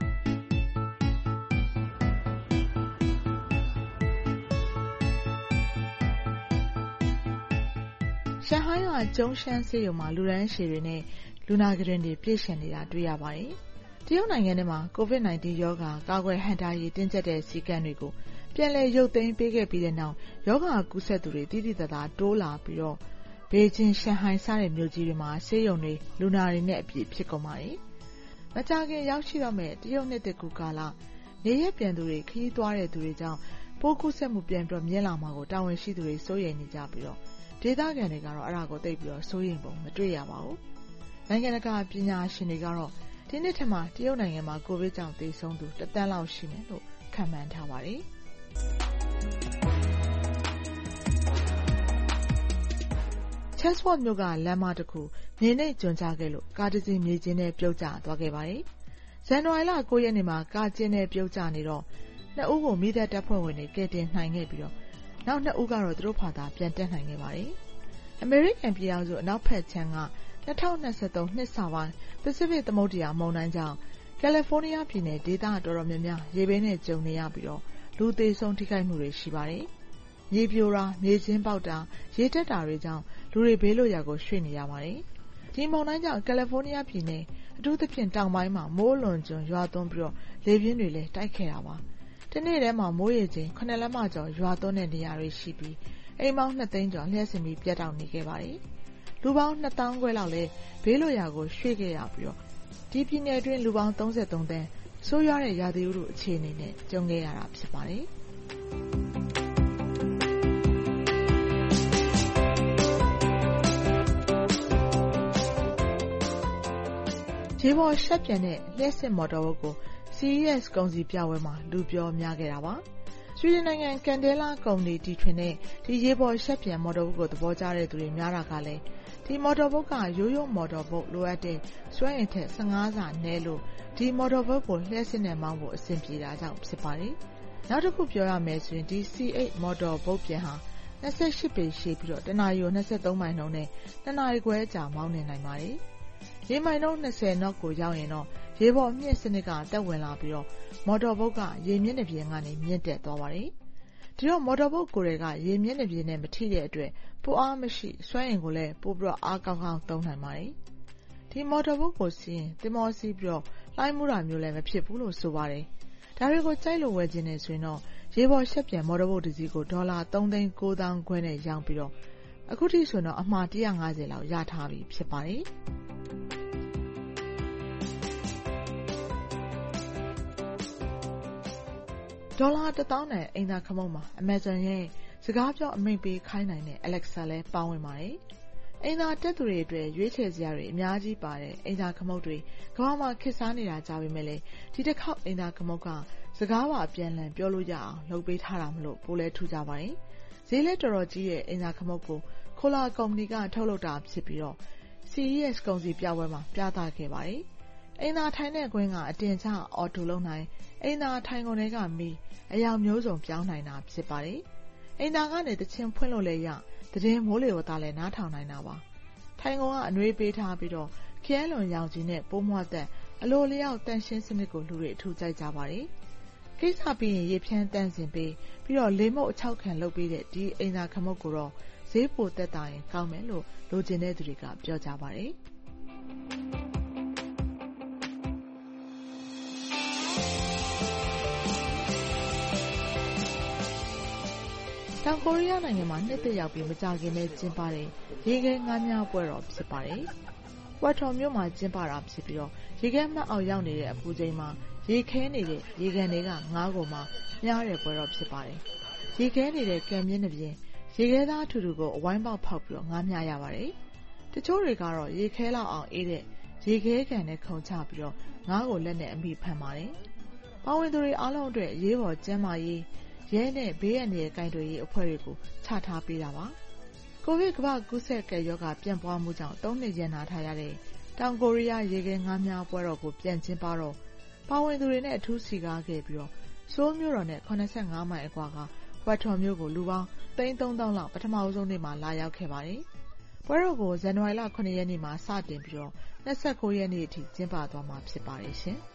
ရှန်ဟိုင်းကကျုံးရှမ်းဆေးရုံမှာလူရန်ရှည်တွေနဲ့လူနာကုတင်တွေပြည့်ရှံနေတာတွေ့ရပါတယ်။တရုတ်နိုင်ငံထဲမှာ COVID-19 ရောဂါကာကွယ်ဟန့်တားရေးတင်းကျပ်တဲ့စည်းကမ်းတွေကိုပြန်လည်ရုပ်သိမ်းပေးခဲ့ပြီးတဲ့နောက်ရောဂါကူးစက်သူတွေတိတိကျကျတိုးလာပြီးဘေကျင်းရှန်ဟိုင်းစတဲ့မြို့ကြီးတွေမှာဆေးရုံတွေလူနာတွေနဲ့အပြည့်ဖြစ်ကုန်ပါတယ်။မကြာခင်ရောက်ရှိတော့မဲ့တရုတ်နှစ်သစ်ကူးကာလနေရက်ပြန်သူတွေခရီးသွားတဲ့သူတွေကြောင့်ပိုးကူးစက်မှုပြန်မြင့်လာမှာကိုတာဝန်ရှိသူတွေစိုးရိမ်နေကြပြီးဒေသခံတွေကတော့အဲ့ဒါကိုသိပြီးစိုးရိမ်ပုံမတွေ့ရပါဘူး။နိုင်ငံတကာပညာရှင်တွေကတော့ဒီနှစ်ထက်မှာတရုတ်နိုင်ငံမှာကိုဗစ်ကြောင့်သေဆုံးသူ1 သန်းလောက်ရှိမယ်လို့ခန့်မှန်းထားပါတယ်။ Chatsworth မြို့ကလမ်းမတစ်ခုမြေနိမ့်ကျွံကျခဲ့လို့ကားတစ်စီးမြေကျင်းထဲပြုတ်ကျသွားခဲ့ပါတယ်။ဇန်နဝါရီလ9ရက်နေ့မှာကားကျင်းထဲပြုတ်ကျနေတော့2ဦးကိုမိသက်တပ်ဖွဲ့ဝင်တွေကယ်တင်နိုင်ခဲ့ပြီးနောက်2ဦးကတော့သူတို့ဖာသာပြန်တက်နိုင်ခဲ့ပါတယ်။အမေရိကန်ပြည်ထောင်စုအနောက်ဘက်ခြမ်းက2023နှစ်စပိုင်းပစိဖိတ်သမုဒ္ဒရာမုန်တိုင်းကြောင့်ကယ်လီဖိုးနီးယားပြည်နယ်ဒေသတော်တော်များများရေဘေးနဲ့ကြုံနေရပြီးလူသေဆုံးထိခိုက်မှုတွေရှိပါတယ်။မြေပြိုတာမြေကျင်းပေါက်တာရေတက်တာတွေကြောင့်လူတွေဘေးလွတ်ရာကိုရွှေ့နေရပါတယ်။ဒီမုန်တိုင်းကြောင့်ကယ်လီဖိုးနီးယားပြည်နယ်အထူးသဖြင့်တောင်ပိုင်းမှာမိုးလွန်ကျွံရွာသွန်းပြီးလေပြင်းတွေလည်းတိုက်ခဲ့တာပါ။ဒီနေ့ထဲမှာမိုးရေချိန်9လက်မကျော်ရွာသွန်းတဲ့နေရာတွေရှိပြီးအိမ်ပေါင်း2သိန်းကျော်လျှက်စင်ပြီးပြတ်တောက်နေခဲ့ပါတယ်။လူပေါင်း2သောင်းခွဲလောက်လည်းဘေးလွတ်ရာကိုရွှေ့ခဲ့ရပြီးဒီပြည်နယ်အတွင်းလူပေါင်း33သန်းဆိုးရွားတဲ့ရာသီဥတုအခြေအနေနဲ့ကြုံခဲ့ရတာဖြစ်ပါတယ်။ရေပေါ်ရှက်ပြန်တဲ့လျှက်စစ်မော်တော်ဘုတ်ကို CES ကုန်စည်ပြပွဲမှာလူပြောများခဲ့တာပါ။ဆွီဒင်နိုင်ငံကန်ဒဲလာကုမ္ပဏီတီထွင်တဲ့ဒီရေပေါ်ရှက်ပြန်မော်တော်ဘုတ်ကိုသဘောကျတဲ့သူတွေများတာကလည်းဒီမော်တော်ဘုတ်ကရိုးရိုးမော်တော်ဘုတ်လိုအပ်တဲ့စွမ်းအင်ထက်15ဆနည်းလို့ဒီမော်တော်ဘုတ်ကိုလျှက်စစ်နဲ့မောင်းဖို့အဆင်ပြေတာကြောင့်ဖြစ်ပါတယ်။နောက်တစ်ခုပြောရမယ်ဆိုရင်ဒီ C8 မော်တော်ဘုတ်ပြန်ဟာ28ပေရှည်ပြီးတော့တနာရီကို23မိုင်နှုန်းနဲ့2နာရီခွဲကြာမောင်းနေနိုင်ပါတယ်။ရေမိုင်နှုန်း20 knot ကိုရောက်ရင်တော့ရေပေါ်မြင့်စနစ်ကတက်ဝင်လာပြီးတော့မော်တော်ဘုတ်ကရေမျက်နှာပြင်ကနေမြင့်တက်သွားပါတယ်။ဒီတော့မော်တော်ဘုတ်ကိုယ်တွေကရေမျက်နှာပြင်နဲ့မထိတဲ့အတွက်ပိုအားမရှိစွမ်းအင်ကိုလည်းပိုပြီးတော့အားကောင်းကောင်းသုံးနိုင်ပါတယ်။ဒီမော်တော်ဘုတ်ကိုစီးရင်သင်္ဘောစီးပြီးတော့လှိုင်းမှုတာမျိုးလည်းမဖြစ်ဘူးလို့ဆိုပါတယ်။ဒါတွေကိုကြိုက်လို့ဝယ်ခြင်းနေဆိုရင်တော့ရေပေါ်ရှက်ပြန်မော်တော်ဘုတ်တစ်စီးကို$3,900,000ခွဲနဲ့ရောင်းပြီးတော့အခုထိဆိုတော့အမှား150လောက်ရထားပြီဖြစ်ပါတယ်။$1,000နဲ့အိမ်သာခမုတ်မှာ Amazon ရဲ့စကားပြောအမိန့်ပေးခိုင်းနိုင်တဲ့ Alexa လည်းပါဝင်ပါတယ်။အိမ်သာတက်သူတွေအတွက်ရွေးချယ်စရာတွေအများကြီးပါတဲ့အိမ်သာခမုတ်တွေကမ္ဘာမှာခေတ်စားနေတာကြာပေမဲ့လည်းဒီတစ်ခေါက်အိမ်သာခမုတ်ကစကားပါအပြန်အလှန်ပြောလို့ရအောင်လုပ်ပေးထားတာမလို့ပိုလဲထူကြပါတယ်။ဈေးလည်းတော်တော်ကြီးရဲ့အိမ်သာခမုတ်ကိုKohler ကုမ္ပဏီကထုတ်လုပ်တာဖြစ်ပြီးတော့ CES ကုန်စည်ပြပွဲမှာပြသခဲ့ပါတယ်။အိမ်သာထိုင်တဲ့ကွင်းကအတင်ချအော်တိုလုပ်နိုင်အိမ်သာထိုင်ကုန်တွေကမီးအယောင်မျိုးစုံပြောင်းနိုင်တာဖြစ်ပါတယ်။အိမ်သာကနေတချင်းဖွင့်လို့လည်းရသတင်းမိုးလေဝသလည်းနားထောင်နိုင်တာပါ။ထိုင်ကုန်ကအနှွေးပေးထားပြီးတော့ခရဲလွန်ရောင်ကြီးနဲ့ပိုးမွှတ်သက်အလိုလျောက်တန့်ရှင်းစနစ်ကိုလူတွေအထူးကြိုက်ကြပါတယ်။ကိစ္စပြီးရင်ရေဖြန်းတန့်စင်ပေးပြီးတော့လေမုတ်အခြောက်ခံလုပ်ပေးတဲ့ဒီအိမ်သာခမုတ်ကိုတော့ဈေးပိုသက်သာရင်ကောင်းမယ်လို့လိုချင်တဲ့သူတွေကပြောကြပါတယ်။တောင်ကိုရီးယားနိုင်ငံမှာနှစ်သက်ရောက်ပြီးမကြာခင်နဲ့ကျင်းပတဲ့ရေခဲငါးမြားပွဲတော်ဖြစ်ပါတယ်။ပွဲတော်မြို့မှာကျင်းပတာဖြစ်ပြီးတော့ရေခဲမှတ်အောင်ရောက်နေတဲ့အပူချိန်မှာရေခဲနေတဲ့ရေကန်တွေကငါးကိုမှမြားတဲ့ပွဲတော်ဖြစ်ပါတယ်။ရေခဲနေတဲ့ကံမြင့်နှပြင်ရေခဲသားထူထူကိုအဝိုင်းပေါက်ဖောက်ပြီးတော့ငါးမြားရပါတယ်။တချို့တွေကတော့ရေခဲလောက်အောင်အေးတဲ့ရေခဲကန်နဲ့ခုန်ချပြီးတော့ငါးကိုလက်နဲ့အမိဖမ်းပါတယ်။ပါဝင်သူတွေအားလုံးအတွက်ရေးပေါ်ကျန်းမာရေးရဲနဲ့ဘေးအန္တရာယ်ကိုင်တွယ်ရေးအဖွဲ့တွေကိုချထားပေးတာပါ။ကိုဗစ်ကမ္ဘာကူးစက်ကပ်ရောဂါပြန့်ပွားမှုကြောင့်3 နှစ်ရန်နာထားရတဲ့တောင်ကိုရီးယားရေခဲငါးမြားပွဲတော်ကိုပြန်ကျင်းပတော့ပါဝင်သူတွေနဲ့အထူးစီကားခဲ့ပြီးတော့ဆိုးမြို့တော်နဲ့85မိုင်အကွာကဝတ်ထော်မြို့ကိုလူပေါင်း3,000 လောက်ပထမဆုံးနေ့မှာလာရောက်ခဲ့ပါတယ်။ပွဲတော်ကိုဇန်နဝါရီလ9 ရက်နေ့မှာစတင်ပြီးတော့29 ရက်နေ့အထိကျင်းပသွားမှာဖြစ်ပါတယ်ရှင်။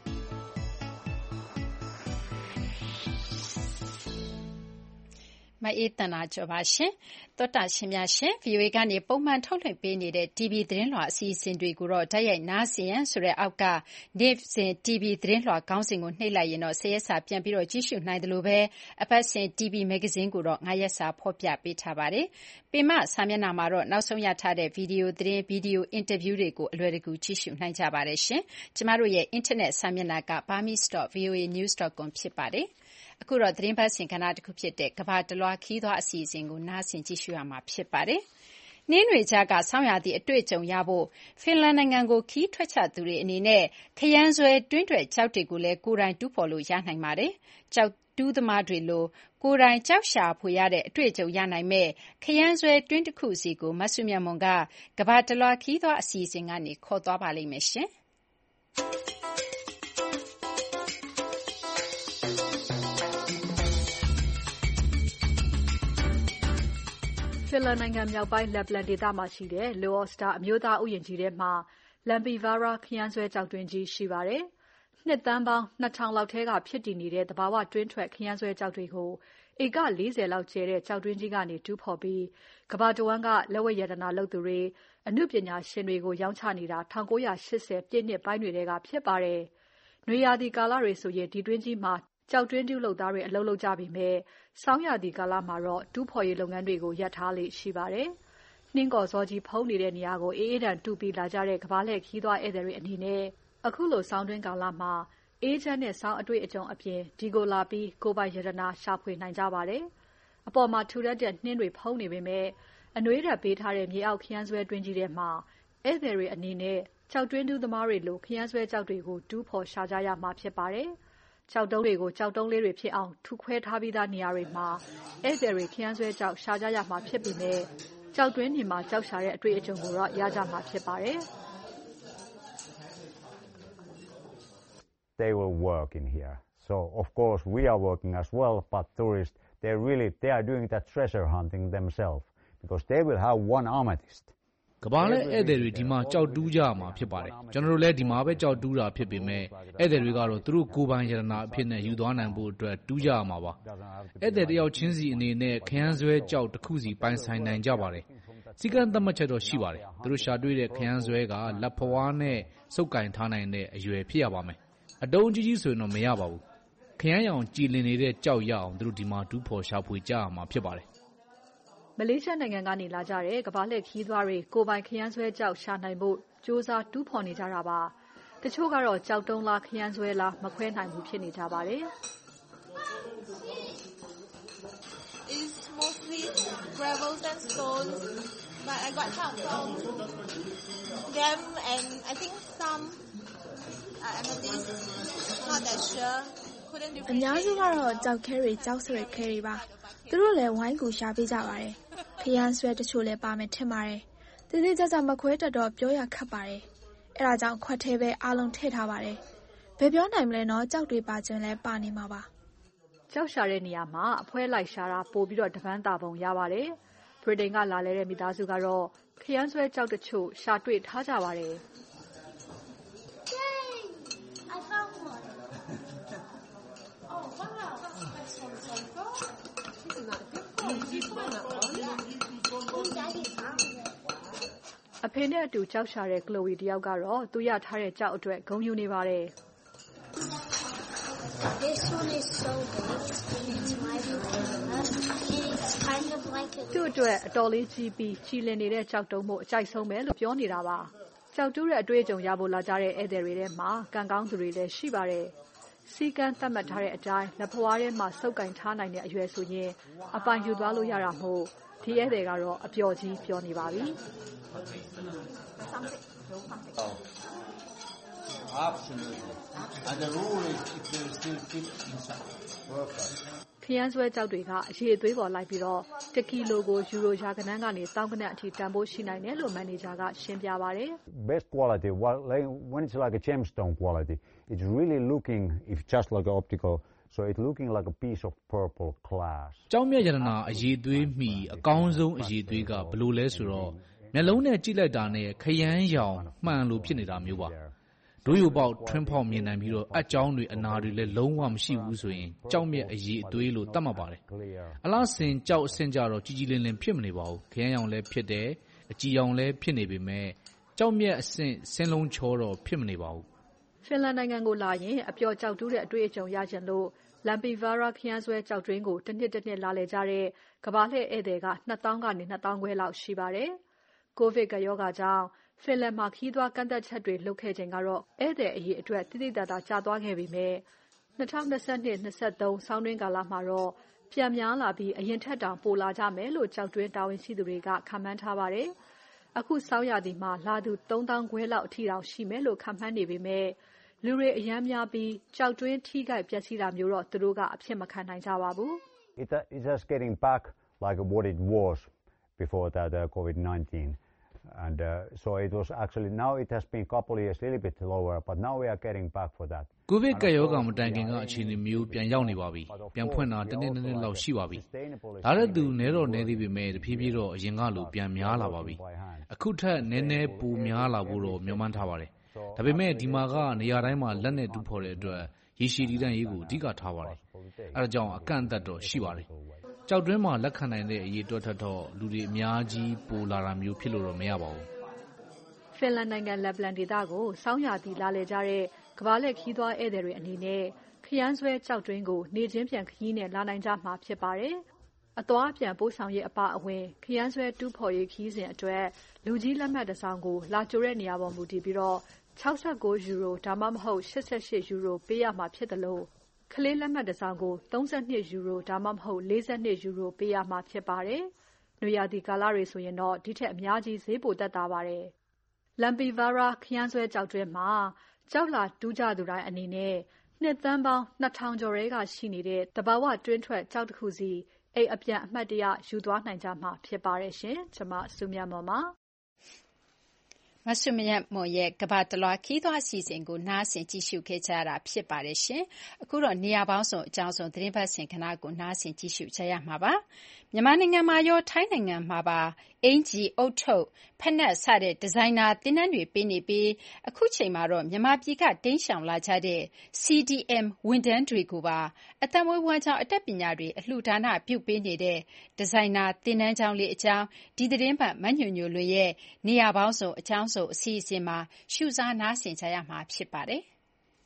မအေးတန်နာကျော်ပါရှင်။သောတာရှင်များရှင် VOA ကနေပုံမှန်ထုတ်လွှင့်ပေးနေတဲ့ TV သတင်းလွှာအစီအစဉ်တွေကိုတော့တိုက်ရိုက်နားဆင်ရန်ဆိုတဲ့အောက်ကနေ့စဉ် TV သတင်းလွှာခေါင်းစဉ်ကိုနှိပ်လိုက်ရင်တော့10ရက်စာပြန်ပြီးတော့ကြည့်ရှုနိုင်တယ်လို့ပဲအပတ်စဉ် TV မဂ္ဂဇင်းကိုတော့9ရက်စာဖော်ပြပေးထားပါတယ်။ပင်မစာမျက်နှာမှာတော့နောက်ဆုံးရထားတဲ့ဗီဒီယိုသတင်းဗီဒီယိုအင်တာဗျူးတွေကိုအလွယ်တကူကြည့်ရှုနိုင်ကြပါတယ်ရှင်။ကျမတို့ရဲ့အင်တာနက်စာမျက်နှာက burmese.voanews.com ဖြစ်ပါတယ်။အခုတော့သတင်းပတ်စဉ်ကဏ္ဍတစ်ခုဖြစ်တဲ့ကမ္ဘာတလွှားခီးသွွားအစီအစဉ်ကိုနားဆင်ကြည့်ရှုရမှာဖြစ်ပါတယ်။နှင်းတွေကြားကဆောင်းရာသီအတွေ့အကြုံရဖို့ဖင်လန်နိုင်ငံကိုခီးထွက်ချသူတွေအနေနဲ့ခရမ်းဆွဲတွင်းထွက်ကျောက်တွေကိုလည်းကိုယ်တိုင်တူးဖော်လို့ရနိုင်ပါတယ်။ကျောက်တူးသမားတွေလိုကိုယ်တိုင်ကျောက်ရှာဖွေရတဲ့အတွေ့အကြုံရနိုင်မဲ့ခရမ်းဆွဲတွင်းတစ်ခုစီကိုမဆုမြတ်မွန်ကကမ္ဘာတလွှားခီးသွွားအစီအစဉ်ကနေခေါ်သွားပါလိမ့်မယ်ရှင်။ဖင်လန်နိုင်ငံမြောက်ပိုင်း Lapland ဒေသမှာရှိတဲ့ Luosta အမျိုးသားဥယျာဉ်ကြီးထဲမှာ Lempivaara ခရမ်းဆွဲကျောက်တွင်းကြီးရှိပါတယ်။နှစ်သန်းပေါင်း 2000 လောက်ထဲကဖြစ်တည်နေတဲ့သဘာဝတွင်းထွက်ခရမ်းဆွဲကျောက်တွေကိုဧက40လောက်ကျယ်တဲ့ကျောက်တွင်းကြီးကနေတူးဖော်ပြီးကမ္ဘာတဝန်းကလက်ဝတ်ရတနာလုပ်သူတွေအမှုပညာရှင်တွေကိုရောင်းချနေတာ1980ပြည့်နှစ်ပိုင်းတွေကဖြစ်ပါတယ်။နွေရာသီကာလတွေဆိုရင်ဒီတွင်းကြီးမှာကျောက်တွင်းတူးလုပ်သားတွေအလုပ်လုပ်ကြပြီမဲ့ဆောင်းရာသီကာလမှာတော့တူးဖော်ရေးလုပ်ငန်းတွေကိုရပ်ထားလေ့ရှိပါတယ်။နှင်းကော်စောကြီးဖုံးနေတဲ့နေရာကိုအေးအေးဒဏ်တူးပြီးလာကြတဲ့ကမ္ဘာလှည့်ခီးသွွားဧည့်သည်တွေအနေနဲ့အခုလိုဆောင်းတွင်းကာလမှာအေးချမ်းတဲ့ဆောင်းအတွေ့အကြုံအပြင်ဒီကိုလာပြီးကိုယ်ပိုင်ရတနာရှာဖွေနိုင်ကြပါတယ်။အပေါ်မှာထူထပ်တဲ့နှင်းတွေဖုံးနေပေမဲ့အနွေးဓာတ်ပေးထားတဲ့မြေအောက်ခရမ်းဆွဲတွင်းကြီးထဲမှာဧည့်သည်တွေအနေနဲ့ကျောက်တွင်းတူးသမားတွေလိုခရမ်းဆွဲကျောက်တွေကိုတူးဖော်ရှာကြရမှာဖြစ်ပါတယ်။ကျောက်တုံးတွေကိုကျောက်တုံးလေးတွေဖြစ်အောင်ထုခွဲထားပြီးသားနေရာတွေမှာဧည့်သည်တွေခရမ်းဆွဲကျောက်ရှာကြရမှာဖြစ်ပေမဲ့ကျောက်တွင်းတွေမှာကျောက်ရှာတဲ့အတွေ့အကြုံကိုတော့ရကြမှာဖြစ်ပါတယ်။ They will work in here. So of course we are working as well, but tourists they are doing that treasure hunting themselves because they will have one amethyst. ကဘာလဲဧည့်သည်တွေဒီမှာကြောက်တူးကြမှာဖြစ်ပါတယ်ကျွန်တော်တို့လည်းဒီမှာပဲကြောက်တူးတာဖြစ်ပေမဲ့ဧည့်သည်တွေကတော့သူတို့ကိုယ်ပိုင်ရတနာအဖြစ်နဲ့ယူသွားနိုင်ဖို့အတွက်တူးကြရမှာပါဧည့်သည်တယောက်ချင်းစီအနေနဲ့ခရမ်းဆွဲကြောက်တစ်ခုစီပိုင်ဆိုင်နိုင်ကြပါတယ်စီကံသတ်မှတ်ချက်တော့ရှိပါတယ်သူတို့ရှာတွေ့တဲ့ခရမ်းဆွဲကလက်ဖွားနဲ့စုပ်ကင်ထားနိုင်တဲ့အရွယ်ဖြစ်ရပါမယ်အတုံးကြီးဆိုရင်တော့မရပါဘူးခရမ်းရောင်ကြည်လင်နေတဲ့ကြောက်ရအောင်သူတို့ဒီမှာတူးဖော်ရှာဖွေကြရမှာဖြစ်ပါတယ်မလေးရှားနိုင်ငံကနေလာကြတဲ့ကမ္ဘာလှည့်ခရီးသွားတွေကိုယ်ပိုင်ခရမ်းဆွဲကျောက်ရှာနိုင်ဖို့စူးစမ်းတူးဖော်နေကြတာပါတချို့ကတော့ကျောက်တုံးလားခရမ်းဆွဲလားမခွဲနိုင်ဘူးဖြစ်နေကြပါတယ် It's mostly gravels and stones but I got help from them and I think some amethyst not that sure couldn't differentiate အများစုကတော့ကျောက်ခဲတွေကျောက်ဆွဲခဲတွေပါသူတို့လည်းဝိုင်းကူရှာပေးကြပါတယ်ခရမ်းဆွဲတချို့လည်းပါမယ်ထင်ပါတယ်တိတိကျကျမခွဲတတ်တော့ပြောရခက်ပါတယ်အဲ့ဒါကြောင့်ခွက်သေးပဲအားလုံးထည့်ထားပါတယ်ဘယ်ပြောနိုင်မလဲနော်ကြောက်တွေပါခြင်းလည်းပါနေမှာပါကျောက်ရှာတဲ့နေရာမှာအဖွဲလိုက်ရှာတာပို့ပြီးတော့တပန်းတာပုံရပါတယ်ဗြိတိန်ကလာလဲတဲ့မိသားစုကတော့ခရမ်းဆွဲကျောက်တချို့ရှာတွေ့ထားကြပါတယ်အဖေနဲ့အတူကြောက်ရှာတဲ့ Chloe တယောက်ကတော့သူရထားတဲ့ကြောက်အတွက်ဂုဏ်ယူနေပါတယ် This one is so big. It's my It's kind of like a သူ့အတွက်အတော်လေးကြီးပြီးချီလင်နေတဲ့ကြောက်တုံးမှုအကြိုက်ဆုံးပဲလို့ပြောနေတာပါကြောက်တူးတဲ့အတွေ့အကြုံရဖို့လာကြတဲ့ဧည့်သည်တွေထဲမှာကံကောင်းသူတွေလည်းရှိပါတယ်စီကန်းသတ်မှတ်ထားတဲ့အတိုင်းလက်ဖွားထဲမှာစုပ်ကင်ထားနိုင်တဲ့အရွယ်ဆိုရင်အပိုင်ယူသွားလို့ရတာမို့ဒီဧည့်သည်ကတော့အပျော်ကြီးပြောနေပါပြီ Absolutely. And the rule is if there is still fish inside. Perfect. ခရမ်းဆွဲကြောက်တွေကအရေးအသွေးပေါ်လိုက်ပြီးတော့1ကီလိုကိုယူရိုရာကနန်းကနေတောင်းကနန်းအထိတန်ဖိုးရှိနိုင်တယ်လို့မန်နေဂျာကရှင်းပြပါတယ် Best quality, when it's like a gemstone quality, it's really looking, if just like optical, so it's looking like a piece of purple glass. ကျောင်းမြတ်ရတနာအရေးအသွေးမှီအကောင်းဆုံးအရေးအသွေးကဘယ်လိုလဲဆိုတော့မျက်လုံးနဲ့ကြည့်လိုက်တာနဲ့ခရမ်းရောင်မှန်လို့ဖြစ်နေတာမျိုးပါဒိုးရိုပေါက်ထွင်းဖောက်မြင်နိုင်ပြီးတော့အကြောင်းတွေအနာတွေလည်းလုံးဝမရှိဘူးဆိုရင်ကြောက်မြက်အရေးအသွေးလို့သတ်မှတ်ပါတယ်အလားစင်ကြောက်အဆင့်ကြတော့ကြီးကြီးလင်းလင်းဖြစ်မနေပါဘူးခရမ်းရောင်လည်းဖြစ်တယ်အကြည်ရောင်လည်းဖြစ်နေပေမဲ့ကြောက်မြက်အဆင့်ဆင်းလုံးချောတော့ဖြစ်မနေပါဘူးဖင်လန်နိုင်ငံကိုလာရင်အပျော်ကြောက်တူးတဲ့အတွေ့အကြုံရကြလို့ Lampivara ခရမ်းဆွဲကြောက်တွင်းကိုတစ်နှစ်လာလေကြတဲ့ကဘာလှည့်ဧည့်သည်က 2000 ကနေ 2000 ခွဲလောက်ရှိပါတယ်ကိုဗစ်ကရောဂါကြောင့်ဖင်လန်မှာခီးသွွားကန့်သက်ချက်တွေလုပ်ခဲ့ချိန်ကတော့ဧည့်သည်အရေးအတွက်တိတိတတ်တာကျသွားခဲ့ပေမဲ့2022-23ဆောင်းတွင်းကာလမှာတော့ပြန်များလာပြီးအရင်ထက်တောင်ပိုလာကြမယ်လို့ကြောက်တွင်းတာဝန်ရှိသူတွေကခန့်မှန်းထားပါတယ်။အခုဆောင်းရာသီမှာလာသူ3000ခွဲလောက်အထိတောင်ရှိမယ်လို့ခန့်မှန်းနေပေမဲ့လူတွေအများများပြီးကြောက်တွင်းထိခိုက်ပျက်စီးတာမျိုးတော့သူတို့ကအဖြစ်မခံနိုင်ကြပါဘူး။ It is just getting back like what it was before that COVID-19. And so it was actually now it has been a couple of years a little bit lower but now we are getting back for that ကိုဗစ်ကရောဂါမတိုင်ခင်ကအခြေအနေမျိုးပြန်ရောက်နေပါပြီပြန်ဖွင့်တာတစ်နှစ်လောက်ရှိပါပြီဒါလည်းသူနဲတော့နဲသေးပေမဲ့တဖြည်းဖြည်းတော့အရင်ကလိုပြန်များလာပါပြီအခုထက်နည်းနည်းပိုများလာဖို့တော့မျှော်မှန်းထားပါတယ်ဒါပေမဲ့ဒီမှာကနေရာတိုင်းမှာလက်နဲ့တူးဖော်တဲ့အတွက်ရေရှည်တည်တံ့ရေးကိုအဓိကထားပါတယ်အဲဒါကြောင့်အကန့်အသတ်တော့ရှိပါတယ်ကြောက်တွင်းမှာလက်ခံနိုင်တဲ့အရေးအတွက်ထက်တော့လူတွေအများကြီးပိုလာတာမျိုးဖြစ်လို့တော့မရပါဘူးဖင်လန်နိုင်ငံလက်ပလန်ဒေသကိုစောင်းရာသီလာလေကြတဲ့ကမ္ဘာလှည့်ခီးသွွားဧည့်သည်တွေအနေနဲ့ခရမ်းဆွဲကြောက်တွင်းကိုနေချင်းပြန်ခရီးနဲ့လာနိုင်ကြမှာဖြစ်ပါတယ်အသွားပြန်ပို့ဆောင်ရေးအပါအဝင်ခရမ်းဆွဲတူးဖော်ရေးခီးစဉ်အတွက်လူကြီးလက်မှတ်တစ်စောင်ကိုလာကြိုတဲ့နေရာပေါ်မူတည်ပြီးတော့69ယူရိုဒါမှမဟုတ်88ယူရိုပေးရမှာဖြစ်တယ်လို့ကလေးလက်မှတ်တစ်စောင်ကို32ယူရိုဒါမှမဟုတ်42ယူရိုပေးရမှာဖြစ်ပါတယ်။နွေရာသီကာလတွေဆိုရင်တော့ဒီထက်အများကြီးဈေးပိုတက်တာပါတယ်။ Lambivara ခရမ်းဆွဲကျောက်တွင်းမှာကျောက်လာတူးကြသူတိုင်းအနေနဲ့နှစ်သန်းပေါင်း2000ကျော်ထဲကရှိနေတဲ့တဘာဝတွင်းထွက်ကျောက်တစ်ခုစီအိမ်အပြန်အမှတ်တရယူသွားနိုင်ကြမှာဖြစ်ပါတယ်ရှင်။ကျွန်မစုမြတ်မော်ပါမဆုမရမွန်ရဲ့ကဘာတလွားခီးသွားအစီအစဉ်ကိုနားဆင်ကြည့်ရှုခဲ့ကြတာဖြစ်ပါတယ်ရှင်။အခုတော့နေရာပေါင်းစုံအကြောင်းစုံသတင်းပတ်ဆင်ခဏကိုနားဆင်ကြည့်ရှုကြရမှာပါ။မြန်မာနိုင်ငံမှာရောထိုင်းနိုင်ငံမှာပါအင်ဂျီအုတ်ထုတ်ဖက်နက်စတဲ့ဒီဇိုင်နာသင်တန်းတွေပေးနေပြီးအခုချိန်မှာတော့မြန်မာပြည်ကတိမ်းရှောင်လာကြတဲ့ CDM ဝန်ထမ်းတွေကိုပါအသက်မွေးဝမ်းကြောင်းအတတ်ပညာတွေအလှူဒါနပြုပေးနေတဲ့ဒီဇိုင်နာသင်တန်းကျောင်းလေးအကြောင်းဒီသတင်းပတ်မညွညွလွင်ရဲ့နေရာပေါင်းစုံအကြောင်းစုံအစီအစဉ်မှာရှုစားနားဆင်ကြရမှာဖြစ်ပါတယ်။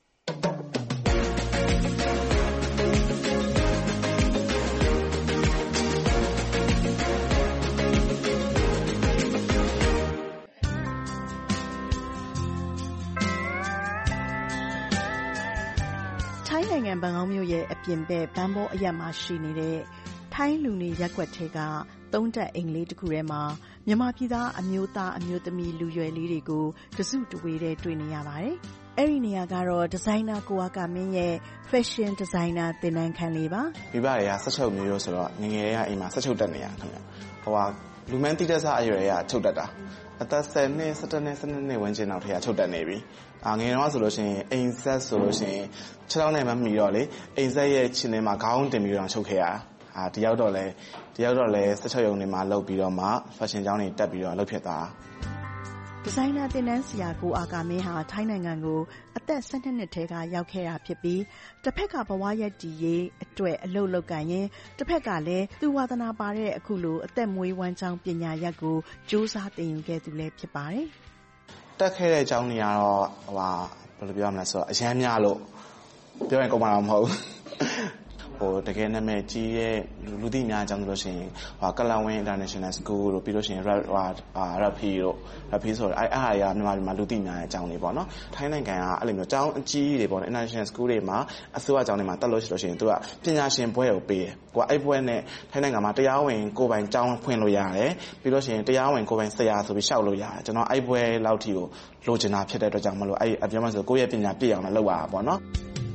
ထိုင်းနိုင်ငံဘန်ကောက်မြို့ရဲ့အပြင်ဘက်ဘန်ဘောအရပ်မှာရှိနေတဲ့ထိုင်းလူနေရပ်ကွက်ထဲကသုံးတက်အိမ်လေးတစ်ခုထဲမှာမြန်မာပြည်သားအမျိုးသားအမျိုးသမီးလူရွယ်လေးတွေကိုတစုတဝေးတဲ့တွေ့နေရပါတယ်။အဲ့ဒီနေရာကတော့ဒီဇိုင်နာကိုဝါကာမင်းရဲ့ fashion designer သင်တန်းခန်းလေးပါ။မိဘတွေကဆက်ချုပ်မျိုးရိုးဆိုတော့ငငယ်တွေကအိမ်မှာဆက်ချုပ်တက်နေရခင်ဗျ။ဟိုကလူမန်းတိတက်စားအရွယ်တွေကချုပ်တက်တာ။အသက်10နှစ်17နှစ်12နှစ်ဝန်းကျင်လောက်ထဲကချုပ်တက်နေပြီ။ငယ်တော့ဆိုလို့ရှိရင်အိမ်ဆက်ဆိုလို့ရှိရင်6လောက်နဲ့မှမီတော့လေအိမ်ဆက်ရဲ့ခြေထဲမှာခေါင်းတင်ပြီးတော့ချုပ်ခဲ့ရတာ။တယောက်တော့လဲဆက်ချုပ်ရုံတွေမှာလုပ်ပြီးတော့မှ fashion ကျောင်းတွေတက်ပြီးတော့လုပ်ဖြစ်တာ။ဒီဇိုင်နာသင်တန်းဆရာကိုအာကာမင်းဟာထိုင်းနိုင်ငံကိုအသက်12နှစ်ထဲကရောက်ခဲ့တာဖြစ်ပြီးတစ်ဖက်ကဘဝရပ်တည်ရေးအတွက်အလုပ်လုပ်ကိုင်ရင်တစ်ဖက်ကလည်းသူဝါသနာပါတဲ့အခုလိုအသက်မွေးဝမ်းကြောင်းပညာရပ်ကိုစူးစမ်းသင်ယူခဲ့သူလည်းဖြစ်ပါတယ်။တက်ခဲ့တဲ့အကြောင်းတွေကတော့ဘယ်လိုပြောရမလဲဆိုတော့အရန်များလို့ပြောရင်ကုန်မှာတော့မဟုတ်ဘူး။တကယ်နာမည်ကြီးရဲ့လူသိများအကြောင်းဆိုလို့ရှိရင်ကလန်ဝင်း International School တို့ပြီးလို့ရှိရင်Rapi ဆိုတော့အားရမြန်မာပြည်မှာလူသိများတဲ့အကြောင်းတွေပေါ့နော်ထိုင်းနိုင်ငံကအဲ့လိုမျိုးအကြောင်းအကြီးတွေပေါ့နော် International School တွေမှာအစိုးရအကြောင်းတွေမှာတက်လို့ရှိလို့ရှိရင်သူကပညာရှင်ဘွဲကိုပေးတယ်ကိုကအဲ့ဘွဲနဲ့ထိုင်းနိုင်ငံမှာတရားဝင်ကိုယ်ပိုင်ကျောင်းဖွင့်လို့ရတယ်ပြီးလို့ရှိရင်တရားဝင်ကိုယ်ပိုင်ဆရာဆိုပြီးရှောက်လို့ရတယ်ကျွန်တော်အဲ့ဘွဲလောက်ထိကိုလိုချင်တာဖြစ်တဲ့အတွက်ကြောင့်မလို့အဲ့ပြောမှဆိုကိုယ့်ရဲ့ပညာပြည့်အောင်လုပ်ရတာပေါ့နော်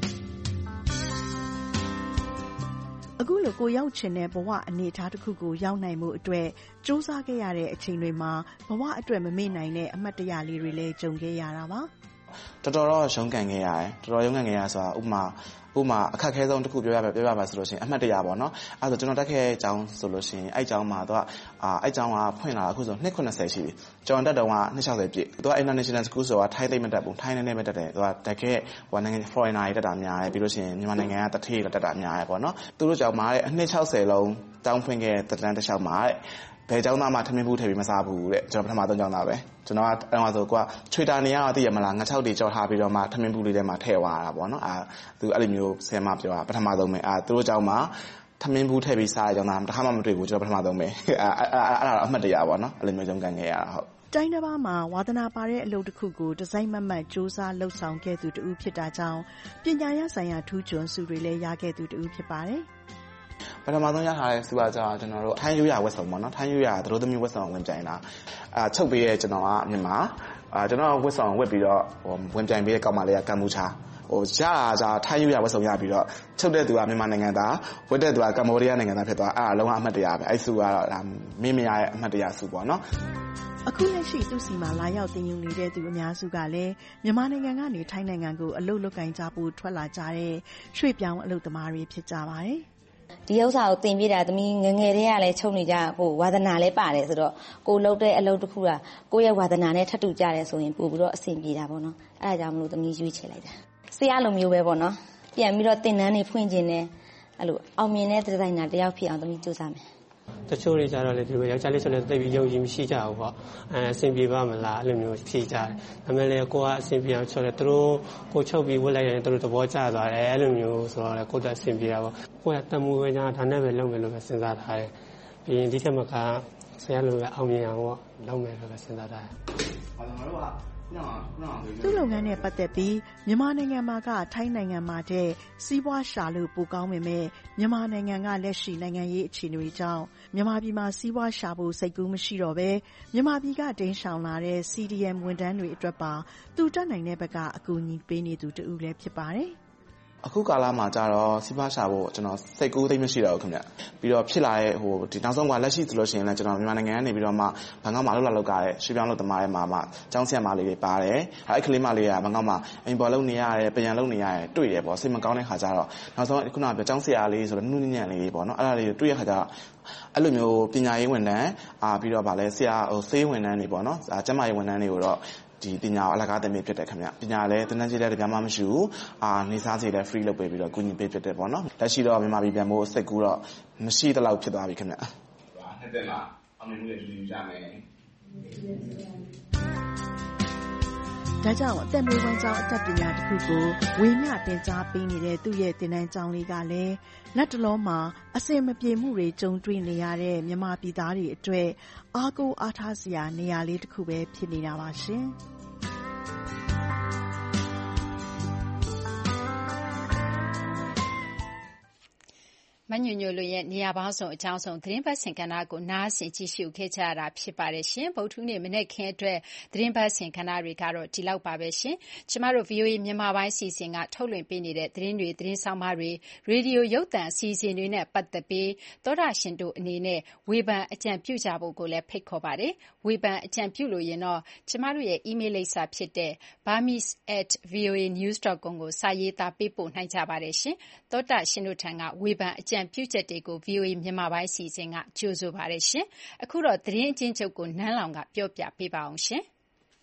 အခုလိုကိုရောက်ချင်တဲ့ဘဝအနေအထားတစ်ခုကိုရောက်နိုင်မှုအတွက်စူးစမ်းခဲ့ရတဲ့အချိန်တွေမှာဘဝအတွက်မမေ့နိုင်တဲ့အမှတ်တရလေးတွေလည်းကြုံခဲ့ရတာပါတော်တော့ရုန်းကန်ခဲ့ရတယ်တော်တော်ရုန်းကန်ခဲ့ရဆိုတာဥပမာအခက်ခဲဆုံးတစ်ခုပြောရပါဆိုလို့ရှိရင်အမှတ်တရပေါ့နော်အဲ့ဒါဆိုကျွန်တော်တက်ခဲ့တဲ့အကြောင်းဆိုလို့ရှိရင်အဲ့အကြောင်းမှာသူကအဲ့အကြောင်းကဖွင့်လာအခုဆို290ရှိပြီကျွန်တော်တက်တော့က260ပြည့်သူက International School ဆိုတာထိုင်းသိမ့်မတက်ဘူးထိုင်းနဲ့မတက်တယ်သူကတက်ခဲ့နိုင်ငံ foreigner တွေတက်တာများတယ်ပြီးလို့ရှိရင်မြန်မာနိုင်ငံကတထေးတက်တာများတယ်ပေါ့နော်သူတို့ကြောင့်မှာတဲ့260လုံးတောင်းဖွင့်ခဲ့တဲ့တက်တန်းတစ်လျှောက်မှာတဲ့ဘယ်ကျောင်းသားမှထမင်းဘူးထည့်ပြီးမစားဘူးတဲ့ကျွန်တော်ပထမဆုံးကျောင်းသားပဲကျွန်တော်ကအဲ့တော့ဆိုကိုကချွေတာနေရတော့သိရမလားငါ6တွေကြော်ထားပြီးတော့မှထမင်းဘူးလေးထဲမှာထည့်သွားတာပေါ့နော်သူအဲ့လိုမျိုးဆယ်မပြောတာပထမဆုံးပဲသူတို့ကျောင်းမှာထမင်းဘူးထည့်ပြီးစားတဲ့ကျောင်းသားတစ်ခါမှမတွေ့ဘူးကျွန်တော်ပထမဆုံးပဲအဲ့ဒါတော့အမှတ်တရပါနော်အဲ့လိုမျိုးကြုံကန်ခဲ့ရတာဟုတ်တိုင်းတစ်ပါးမှာဝါသနာပါတဲ့အလုပ်တစ်ခုကိုဒီဇိုင်းမတ်စူးစမ်းလှုပ်ဆောင်ခဲ့သူတူဖြစ်တာကြောင့်ပညာရဆိုင်ရာထူးချွန်ဆုတွေလည်းရခဲ့သူတူဖြစ်ပါတယ်ပထမဆုံးရထားတဲ့စုပါကြတော့ကျွန်တော်တို့ထိုင်းရိုးရာဝတ်စုံပေါ့နော်ထိုင်းရိုးရာသတို့သမီးဝတ်စုံဝင်ပြိုင်တာချုပ်ပေးရဲ့ကျွန်တော်ကမြန်မာကျွန်တော်ဝတ်စုံဝတ်ပြီးတော့ဝင်ပြိုင်ပေးတဲ့ကောင်မလေးကကမ္ဘောချာရတာထိုင်းရိုးရာဝတ်စုံရပြီးတော့ချုပ်တဲ့သူကမြန်မာနိုင်ငံသားဝတ်တဲ့သူကကမ္ဘောဒီးယားနိုင်ငံသားဖြစ်သွားအလုံးဝအမှတ်တရပဲအဲ့စုကတော့မင်းမရရဲ့အမှတ်တရစုပေါ့နော်အခုလက်ရှိသူစီမှာလာရောက်တင်ယူနေတဲ့သူအများစုကလည်းမြန်မာနိုင်ငံကနေထိုင်းနိုင်ငံကိုအလုပ်လုပ်ကိုင်ကြဖို့ထွက်လာကြတဲ့ရွှေ့ပြောင်းအလုပ်သမားတွေဖြစ်ကြပါတယ်ဒီဥစ္စာကိုသင်ပြတာသမီးငငယ်တွေကလည်းချုပ်နေကြဝါသနာလည်းပါတယ်ဆိုတော့ကိုလုပ်တဲ့အလုပ်တစ်ခုကကိုရဲ့ဝါသနာနဲ့ထပ်တူကြတယ်ဆိုရင်ပို့ပြီးတော့အဆင်ပြေတာပေါ့နော်အဲ့ဒါကြောင့်မလို့သမီးရွေးချယ်လိုက်တာဆရာလိုမျိုးပဲပေါ့နော်ပြန်ပြီးတော့သင်တန်းတွေဖွင့်ခြင်းနဲ့အဲ့လိုအောင်မြင်တဲ့ဒီဇိုင်နာတယောက်ဖြစ်အောင်သမီးကြိုးစားမယ်တချို့တွေကြတော့လေဒီလိုယောက်ျားလေးဆိုလည်းသိပြီးယုံကြည်မရှိကြဘူးပေါ့အဆင်ပြေပါမလားအဲ့လိုမျိုးဖြေကြတယ်ဒါပေမဲ့လေကိုကအဆင်ပြေအောင်ချုပ်တယ်သူတို့ကိုချုပ်ပြီးဝတ်လိုက်ရင်သူတို့သဘောကျသွားတယ်အဲ့လိုမျိုးဆိုတော့လေကိုကအဆင်ပြေတာပေါ့ကိုကတမှုဝဲညာဒါနဲ့ပဲလုပ်မယ်လို့ပဲစဉ်းစားထားတယ်ပြီးရင်ဒီထက်မှကဆရာလိုပဲအောင်မြင်အောင်ပေါ့လုပ်မယ်လို့ပဲစဉ်းစားထားတယ်ကျွန်တော်တို့ကသူ့လုပ်ငန်းနဲ့ပတ်သက်ပြီးမြန်မာနိုင်ငံမှာကထိုင်းနိုင်ငံမှာတဲ့စီးပွားရှာလို့ပိုကောင်းပေမဲ့မြန်မာနိုင်ငံကလက်ရှိနိုင်ငံရေးအခြေအနေကြောင့်မြန်မာပြည်မှာစီးပွားရှာဖို့စိတ်ကူးမရှိတော့ဘဲမြန်မာပြည်ကတိမ်းရှောင်လာတဲ့ CDM ဝန်ထမ်းတွေအတွက်ပါသူတက်နိုင်တဲ့ဘက်ကအကူအညီပေးနေသူတူဦးလည်းဖြစ်ပါတယ်အခုကာလမှာကြတော့စီးပွားရှာဖို့ကျွန်တော်စိတ်ကူးသိမ့်မရှိတော့ဘူးခင်ဗျပြီးတော့ဖြစ်လာတဲ့ဒီနောက်ဆုံးကလက်ရှိဆိုလို့ရှိရင်လည်းကျွန်တော်မြန်မာနိုင်ငံကနေပြီးတော့မှဘန်ကောက်မှာလောက်ကြတဲ့ရွှေပြောင်းလုပ်သမားတွေမှာကျောင်းဆရာမလေးတွေပါတယ်အဲ့ကလေးမလေးကဘန်ကောက်မှာအိမ်ပေါ်လုပ်နေရတယ်ပြန်လုပ်နေရတယ်တွေ့တယ်ပေါ့စိတ်မကောင်းတဲ့ခါကျတော့နောက်ဆုံးခုနကပြောကျောင်းဆရာလေးဆိုတော့နှုတ်ညံ့လေးပေါ့နော်အဲ့ဒါလေးတွေ့ရခါကျတော့အဲ့လိုမျိုးပညာရေးဝန်ထမ်းပြီးတော့ဗာလဲဆရာဆေးဝန်ထမ်းတွေပေါ့နော်ကျန်းမာရေးဝန်ထမ်းတွေကိုတော့ဒီပညာအလကားတင်ပေးဖြစ်တယ်ခင်ဗျပညာလည်းတန်းတန်းကြီးလည်းတရားမှမရှိဘူးနေစားစီလည်း free လုပ်ပေးပြီးတော့ကူညီပေးဖြစ်တယ်ပေါ့နော်လက်ရှိတော့မြန်မာပြည်ပြန်ဖို့စိတ်ကူးတော့မရှိတဲ့လောက်ဖြစ်သွားပြီခင်ဗျနှစ်သက်မှာအောင်မြင်မှုတွေယူကြမယ်ဒါကြောင့်အသက်မွေးဝမ်းကြောင်းအတတ်ပညာတစ်ခုကိုဝေမျှတင်ကြားပေးနေတဲ့သူ့ရဲ့သင်တန်းကျောင်းလေးကလည်းလက်တလုံးမှာအစင်မပြေမှုတွေကြုံတွေ့နေရတဲ့မြန်မာပြည်သားတွေအတွက်အားကိုးအားထားစရာနေရာလေးတစ်ခုပဲဖြစ်နေတာပါရှင်။မညွညွလွင်ရဲ့နေရာပေါင်းစုံအကြောင်းဆုံးသတင်းပတ်စင်ကဏ္ဍကိုနားဆင်ကြည့်ရှုခဲ့ကြရတာဖြစ်ပါတယ်ရှင်။ဗုဒ္ဓဟူးနေ့မနေ့ခင်းအတွက်သတင်းပတ်စင်ကဏ္ဍတွေကတော့ဒီလောက်ပါပဲရှင်။ကျမတို့ VOA မြန်မာပိုင်းစီစဉ်ကထုတ်လွှင့်ပေးနေတဲ့သတင်းတွေသတင်းဆောင်မတွေရေဒီယိုရုပ်သံအစီအစဉ်တွေနဲ့ပတ်သက်ပြီးသောတာရှင်တို့အနေနဲ့ဝေဖန်အကြံပြုကြဖို့ကိုလည်းဖိတ်ခေါ်ပါတယ်။ဝေဖန်အကြံပြုလို့ရင်တော့ကျမတို့ရဲ့ email လိပ်စာဖြစ်တဲ့ burmese@voanews.com ကိုစာရေးသားပေးပို့နိုင်ကြပါတယ်ရှင်။သောတာရှင်တို့ထံကဝေဖန်အကြံပြုချက်တွေကို VOA မြန်မာပိုင်းစီစဉ်ကကြိုဆိုပါတယ်ရှင်။အခုတော့သတင်းအချင်းချုပ်ကိုနန်းလောင်ကပြောပြပေးပါအောင်ရှင်။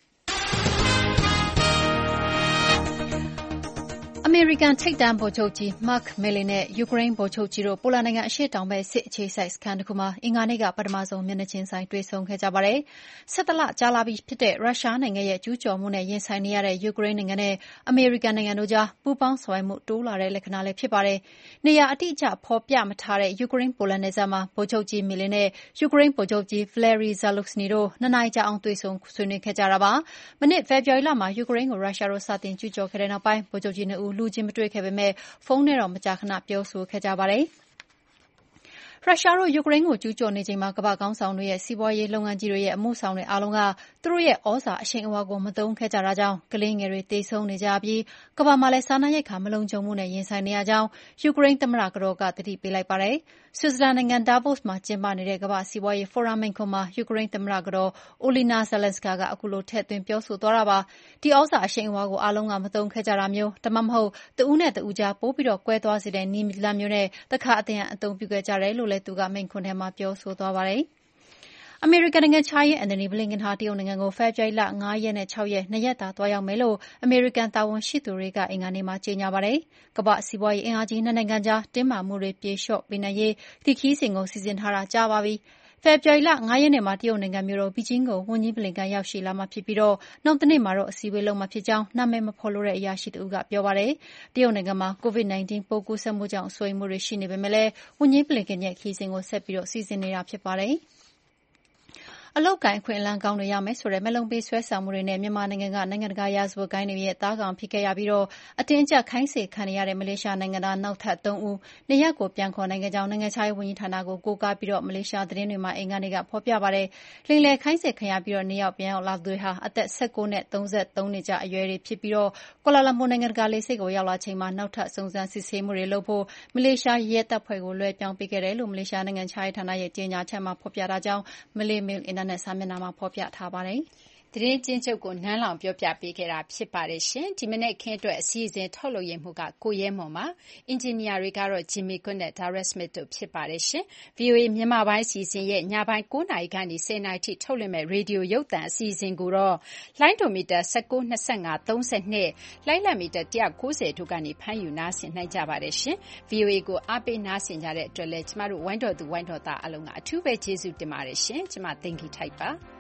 အမေရိကန်ထိပ်တန်းဗိုလ်ချုပ်ကြီး Mark Milley နဲ့ယူကရိန်းဗိုလ်ချုပ်ကြီးတို့ပိုလန်နိုင်ငံအရှေ့တောင်ဘက်စစ်အခြေစိုက်စခန်းတစ်ခုမှာအင်္ဂါနေ့ကပထမဆုံးမျက်နှာချင်းဆိုင်တွေ့ဆုံခဲ့ကြပါတယ်။17 လကြာလာပြီဖြစ်တဲ့ရုရှားနိုင်ငံရဲ့ကျူးကျော်မှုနဲ့ရင်ဆိုင်နေရတဲ့ယူကရိန်းနိုင်ငံနဲ့အမေရိကန်နိုင်ငံတို့ကြားပူးပေါင်းဆောင်ရွက်မှုတိုးလာတဲ့လက္ခဏာလည်းဖြစ်ပါတယ်။နေရာအတိအကျဖော်ပြမထားတဲ့ယူကရိန်းပိုလန်နယ်စပ်မှာဗိုလ်ချုပ်ကြီး Milley နဲ့ယူကရိန်းဗိုလ်ချုပ်ကြီး Valery Zaluzhny တို့2 နာရီကြာအောင်တွေ့ဆုံဆွေးနွေးခဲ့ကြတာပါ။မနေ့ဖေဖော်ဝါရီလမှာယူကရိန်းကိုရုရှားတို့စတင်ကျူးကျော်ခဲ့တဲ့နောက်ပိုင်းဗိုလ်ချုပ်ကြီး2 ဦးလူချင်းမတွေ့ခဲ့ပေမဲ့ဖုန်းနဲ့တော့မကြာခဏပြောဆိုခဲ့ကြပါတယ်။ရုရှားတို့ယူကရိန်းကိုကျူးကျော်နေချိန်မှာကမ္ဘာ့ခေါင်းဆောင်တွေရဲ့စီးပွားရေးလုပ်ငန်းကြီးတွေရဲ့အမှုဆောင်တွေအားလုံးကသူတို့ရဲ့ဩဇာအရှိန်အဝါကိုမသုံးခဲ့ကြတာကြောင့်ကလေးငယ်တွေသေဆုံးနေကြပြီးကမ္ဘာမှာလည်းစားနပ်ရိက္ခာမလုံခြုံမှုနဲ့ရင်ဆိုင်နေရကြောင်းယူကရိန်းသမ္မတကတော်ကသတိပေးလိုက်ပါတယ်။ဆွစ်ဇာလန်နိုင်ငံဒါဗို့စ်မှာကျင်းပနေတဲ့ကမ္ဘာ့စီးပွားရေးဖိုရမ်မိန့်ခွန်းမှာယူကရိန်းသမ္မတကတော်အိုလီနာဇလန်စကာကအခုလိုထည့်သွင်းပြောဆိုသွားတာပါ။ဒီဩဇာအရှိန်အဝါကိုအားလုံးကမသုံးခဲ့ကြတာမျိုးဒါမှမဟုတ်တဦးနဲ့တဦးကြားပိုးပြီးတော့ကွဲသွားစေတဲ့နည်းလမ်းမျိုးနဲ့တခါအသုံးပြုခဲ့ကြတယ်လို့လည်းသူကမိန့်ခွန်းထဲမှာပြောဆိုသွားပါတယ်။အမေရိကန်နိုင်ငံခြားရေးAntony Blinken ဟာတရုတ်နိုင်ငံကိုဖေဖော်ဝါရီလ5 ရက်နဲ့6 ရက်2 ရက်တာသွားရောက်မယ်လို့အမေရိကန်တာဝန်ရှိသူတွေကအင်္ဂါနေ့မှာကြေညာပါတယ်။ကမ္ဘာ့စီးပွားရေးအင်အားကြီး2 နိုင်ငံကြားတင်းမာမှုတွေပြေလျှော့ပေးနိုင်ရေးဒီခရီးစဉ်ကိုစီစဉ်ထားတာကြာပါပြီ။ဖေဖော်ဝါရီလ5 ရက်နေ့မှာတရုတ်နိုင်ငံမြို့တော်ဘေကျင်းကိုဝန်ကြီး Blinken ရောက်ရှိလာမှာဖြစ်ပြီးနောက်တနေ့မှာတော့အစည်းအဝေးလုပ်မှာဖြစ်ကြောင်းနာမည်မဖော်လိုတဲ့အရာရှိတဦးကပြောပါတယ်။တရုတ်နိုင်ငံမှာ COVID-19 ပိုးကူးစက်မှုကြောင့်စိုးရိမ်မှုတွေရှိနေပေမဲ့လည်းဝန်ကြီး Blinken ရဲ့ခရီးစဉ်ကိုဆက်ပြီးစီစဉ်နေတာဖြစ်ပါတယ်။အလုပ်ကိုင်အခွင့်အလမ်းကောင်းတွေရမယ်ဆိုတဲ့မက်လုံးပေးဆွဲဆောင်မှုတွေနဲ့မြန်မာနိုင်ငံကနိုင်ငံတကာရာဇဝတ်ဂိုဏ်းတွေရဲ့သားကောင်ဖြစ်ခဲ့ရပြီးအတင်းအကျပ်ခိုင်းစေခံနေရတဲ့မလေးရှားနိုင်ငံသားနောက်ထပ်3 ဦးနေရပ်ကိုပြန်ခေါ်နိုင်ခဲ့ကြောင်းနိုင်ငံခြားရေးဝန်ကြီးဌာနကိုကိုးကားပြီးမလေးရှားသတင်းတွေမှာအင်္ဂါနေ့ကဖော်ပြပါတယ်။လိမ်လည်ခိုင်းစေခံရပြီးနေရပ်ပြန်ရောက်လာသူတွေဟာအသက်19နဲ့33နှစ်ကြားအရွယ်တွေဖြစ်ပြီးကွာလာလမ်ပူနိုင်ငံတကာလေဆိပ်ကိုရောက်လာချိန်မှာနောက်ထပ်စုံစမ်းစစ်ဆေးမှုတွေလုပ်ဖို့မလေးရှားရဲတပ်ဖွဲ့ကိုလွှဲပြောင်းပေးခဲ့တယ်လို့မလေးရှားနိုင်ငံခြားရေးဌာနရဲ့ကြေညာချက်မှာဖော်ပြထားကြောင်းမလေးမေးလ်အင်တာနက်စာမျက်နှာမှာဖော်ပြထားပါတယ်။သတင်းကျဉ်းချုပ်ကိုနန်းလောင်ပြောပြပေးခဲ့တာဖြစ်ပါတယ်ရှင်။ဒီမနေ့ခင်းအတွက်အစီအစဉ်ထုတ်လုပ်ရမှုကကိုရဲမွန်ပါ။အင်ဂျင်နီယာတွေကတော့ Jimmy Cook နဲ့ Dara Smith တို့ဖြစ်ပါတယ်ရှင်။ VOA မြန်မာပိုင်းအစီအစဉ်ရဲ့ညပိုင်း9 နာရီကနေ10 နာရီထိထုတ်လွှင့်မဲ့ရေဒီယိုရုပ်သံအစီအစဉ်ကိုတော့လိုင်းဒိုမီတာ19 25 32လိုင်းလံမီတာ190တို့ကနေဖမ်းယူနားဆင်နိုင်ကြပါတယ်ရှင်။ VOA ကိုအားပေးနားဆင်ကြတဲ့အတွက်လည်းကျမတို့ဝိုင်းတော်သူဝိုင်းတော်သားအလုံးကအထူးပဲကျေးဇူးတင်ပါတယ်ရှင်။ကျမသိင်္ဂီထိုက်ပါ။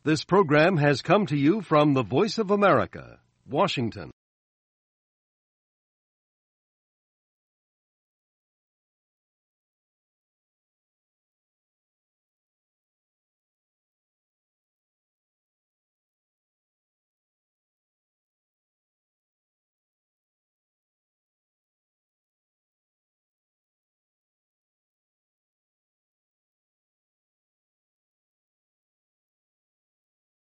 This program has come to you from the Voice of America, Washington.